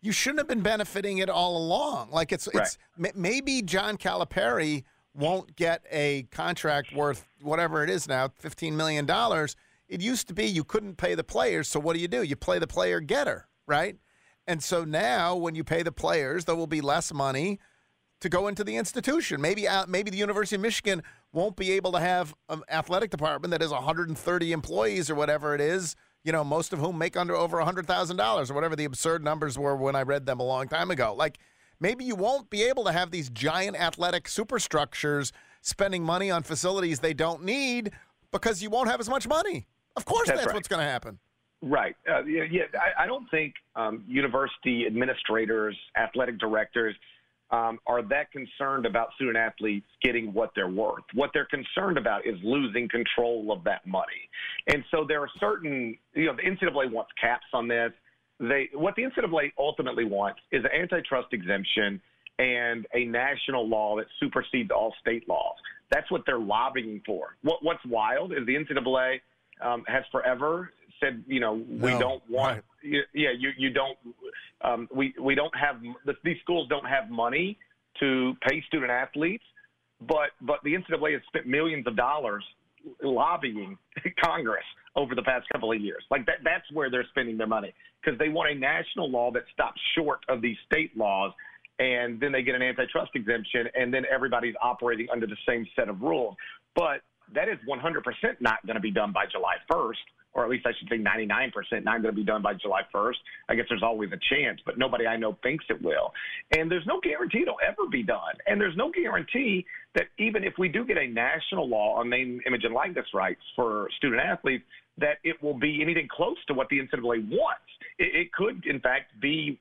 you shouldn't have been benefiting it all along. Like it's maybe John Calipari won't get a contract worth whatever it is now, $15 million. It used to be you couldn't pay the players, so what do? You play the player getter, right? And so now when you pay the players, there will be less money to go into the institution. Maybe the University of Michigan won't be able to have an athletic department that has 130 employees or whatever it is, most of whom make over $100,000 or whatever the absurd numbers were when I read them a long time ago. Like, maybe you won't be able to have these giant athletic superstructures spending money on facilities they don't need because you won't have as much money. Of course that's what's going to happen. Right. I don't think university administrators, athletic directors are that concerned about student athletes getting what they're worth. What they're concerned about is losing control of that money. And so there are certain, the NCAA wants caps on this. What the NCAA ultimately wants is an antitrust exemption and a national law that supersedes all state laws. That's what they're lobbying for. What's wild is the NCAA has forever said, we don't want, you don't, we don't have, these schools don't have money to pay student athletes, but the NCAA has spent millions of dollars lobbying Congress over the past couple of years. Like that's where they're spending their money because they want a national law that stops short of these state laws, and then they get an antitrust exemption, and then everybody's operating under the same set of rules. But that is 100% not going to be done by July 1st, or at least I should say 99% not going to be done by July 1st. I guess there's always a chance, but nobody I know thinks it will. And there's no guarantee it'll ever be done. And there's no guarantee that even if we do get a national law on name, image, and likeness rights for student athletes, that it will be anything close to what the NCAA wants. It could, in fact, be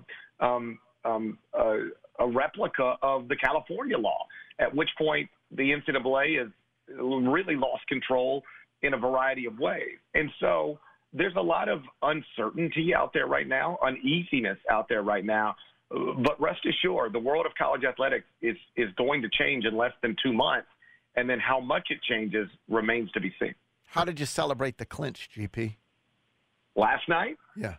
a replica of the California law, at which point the NCAA has really lost control in a variety of ways. And so there's a lot of uncertainty out there right now, uneasiness out there right now. But rest assured, the world of college athletics is going to change in less than 2 months. And then how much it changes remains to be seen. How did you celebrate the clinch, GP? Last night? Yeah.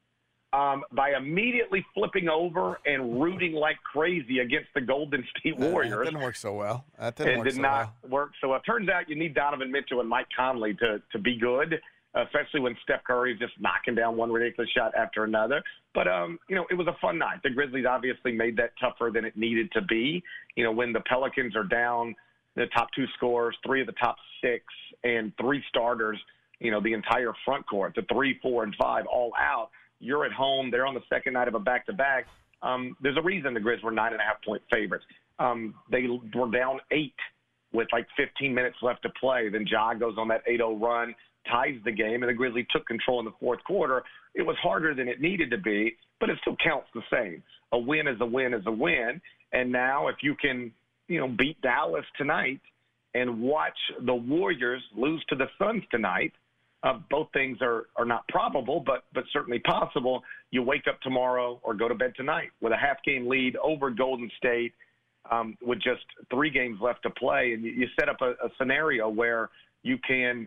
By immediately flipping over and rooting like crazy against the Golden State Warriors. That didn't work so well. It did not work so well. It turns out you need Donovan Mitchell and Mike Conley to be good, especially when Steph Curry is just knocking down one ridiculous shot after another. But, it was a fun night. The Grizzlies obviously made that tougher than it needed to be. When the Pelicans are down the top 2 scorers, 3 of the top 6, and 3 starters, the entire front court, the 3, 4, and 5 all out. You're at home. They're on the second night of a back-to-back. There's a reason the Grizz were 9.5-point favorites. They were down 8 with 15 minutes left to play. Then Ja goes on that 8-0 run, ties the game, and the Grizzlies took control in the fourth quarter. It was harder than it needed to be, but it still counts the same. A win is a win is a win. And now if you can, beat Dallas tonight and watch the Warriors lose to the Suns tonight, both things are not probable, but certainly possible. You wake up tomorrow or go to bed tonight with a half-game lead over Golden State with just 3 games left to play, and you set up a scenario where you can,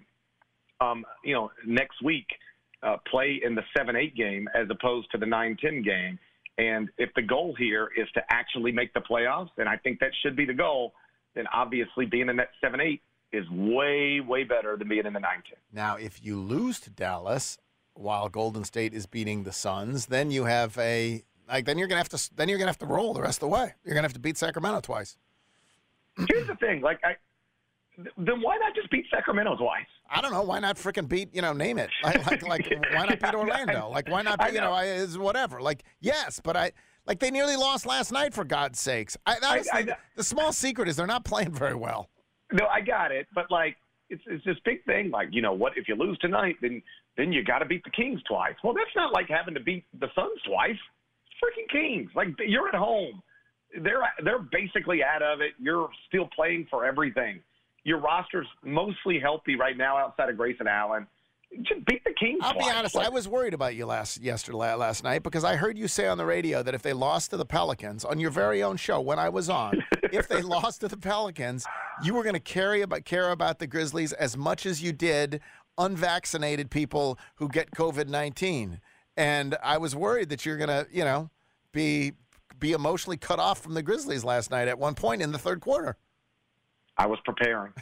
next week play in the 7-8 game as opposed to the 9-10 game. And if the goal here is to actually make the playoffs, and I think that should be the goal, then obviously being in that 7-8 is way, way better than being in the 9-10. Now, if you lose to Dallas while Golden State is beating the Suns, then you have then you're gonna have to roll the rest of the way. You're gonna have to beat Sacramento twice. Here's the thing, then why not just beat Sacramento twice? I don't know. Why not freaking beat, name it. Why not beat Orlando? Why not beat, whatever. Yes, but they nearly lost last night, for God's sakes. The small secret is they're not playing very well. No, I got it, but it's this big thing. What if you lose tonight? Then you got to beat the Kings twice. Well, that's not like having to beat the Suns twice. It's freaking Kings. You're at home. They're basically out of it. You're still playing for everything. Your roster's mostly healthy right now, outside of Grayson Allen. Just beat the Kings. I'll be honest. I was worried about you last night because I heard you say on the radio that if they lost to the Pelicans on your very own show when I was on, if they lost to the Pelicans, you were going to care about the Grizzlies as much as you did unvaccinated people who get COVID-19. And I was worried that you're going to, be emotionally cut off from the Grizzlies last night at one point in the third quarter. I was preparing.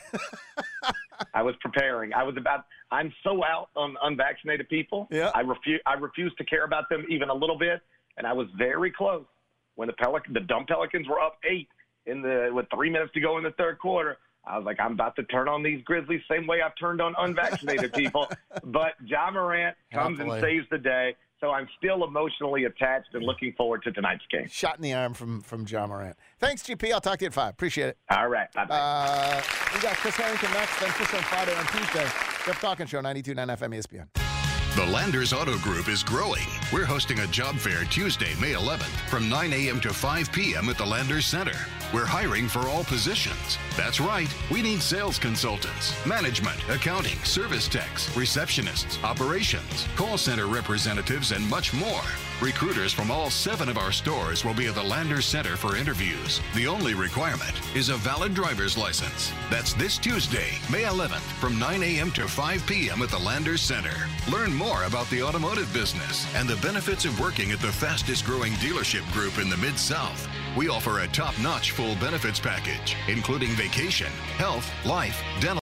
I'm so out on unvaccinated people. Yeah. I refuse to care about them even a little bit. And I was very close when the dumb Pelicans were up 8 with 3 minutes to go in the third quarter. I was like, I'm about to turn on these Grizzlies same way I've turned on unvaccinated people. But Ja Morant comes and saves the day. So I'm still emotionally attached and looking forward to tonight's game. Shot in the arm from Ja Morant. Thanks, GP. I'll talk to you at 5. Appreciate it. All right. Bye-bye. We got Chris Harrington next, then Chris on Friday on Tuesday. Jeff Calkins Show, 92.9 FM ESPN. The Landers Auto Group is growing. We're hosting a job fair Tuesday, May 11th from 9 a.m. to 5 p.m. at the Landers Center. We're hiring for all positions. That's right. We need sales consultants, management, accounting, service techs, receptionists, operations, call center representatives, and much more. Recruiters from all 7 of our stores will be at the Landers Center for interviews. The only requirement is a valid driver's license. That's this Tuesday, May 11th from 9 a.m. to 5 p.m. at the Landers Center. Learn more about the automotive business and the benefits of working at the fastest growing dealership group in the Mid-South. We offer a top-notch full benefits package, including vacation, health, life, dental,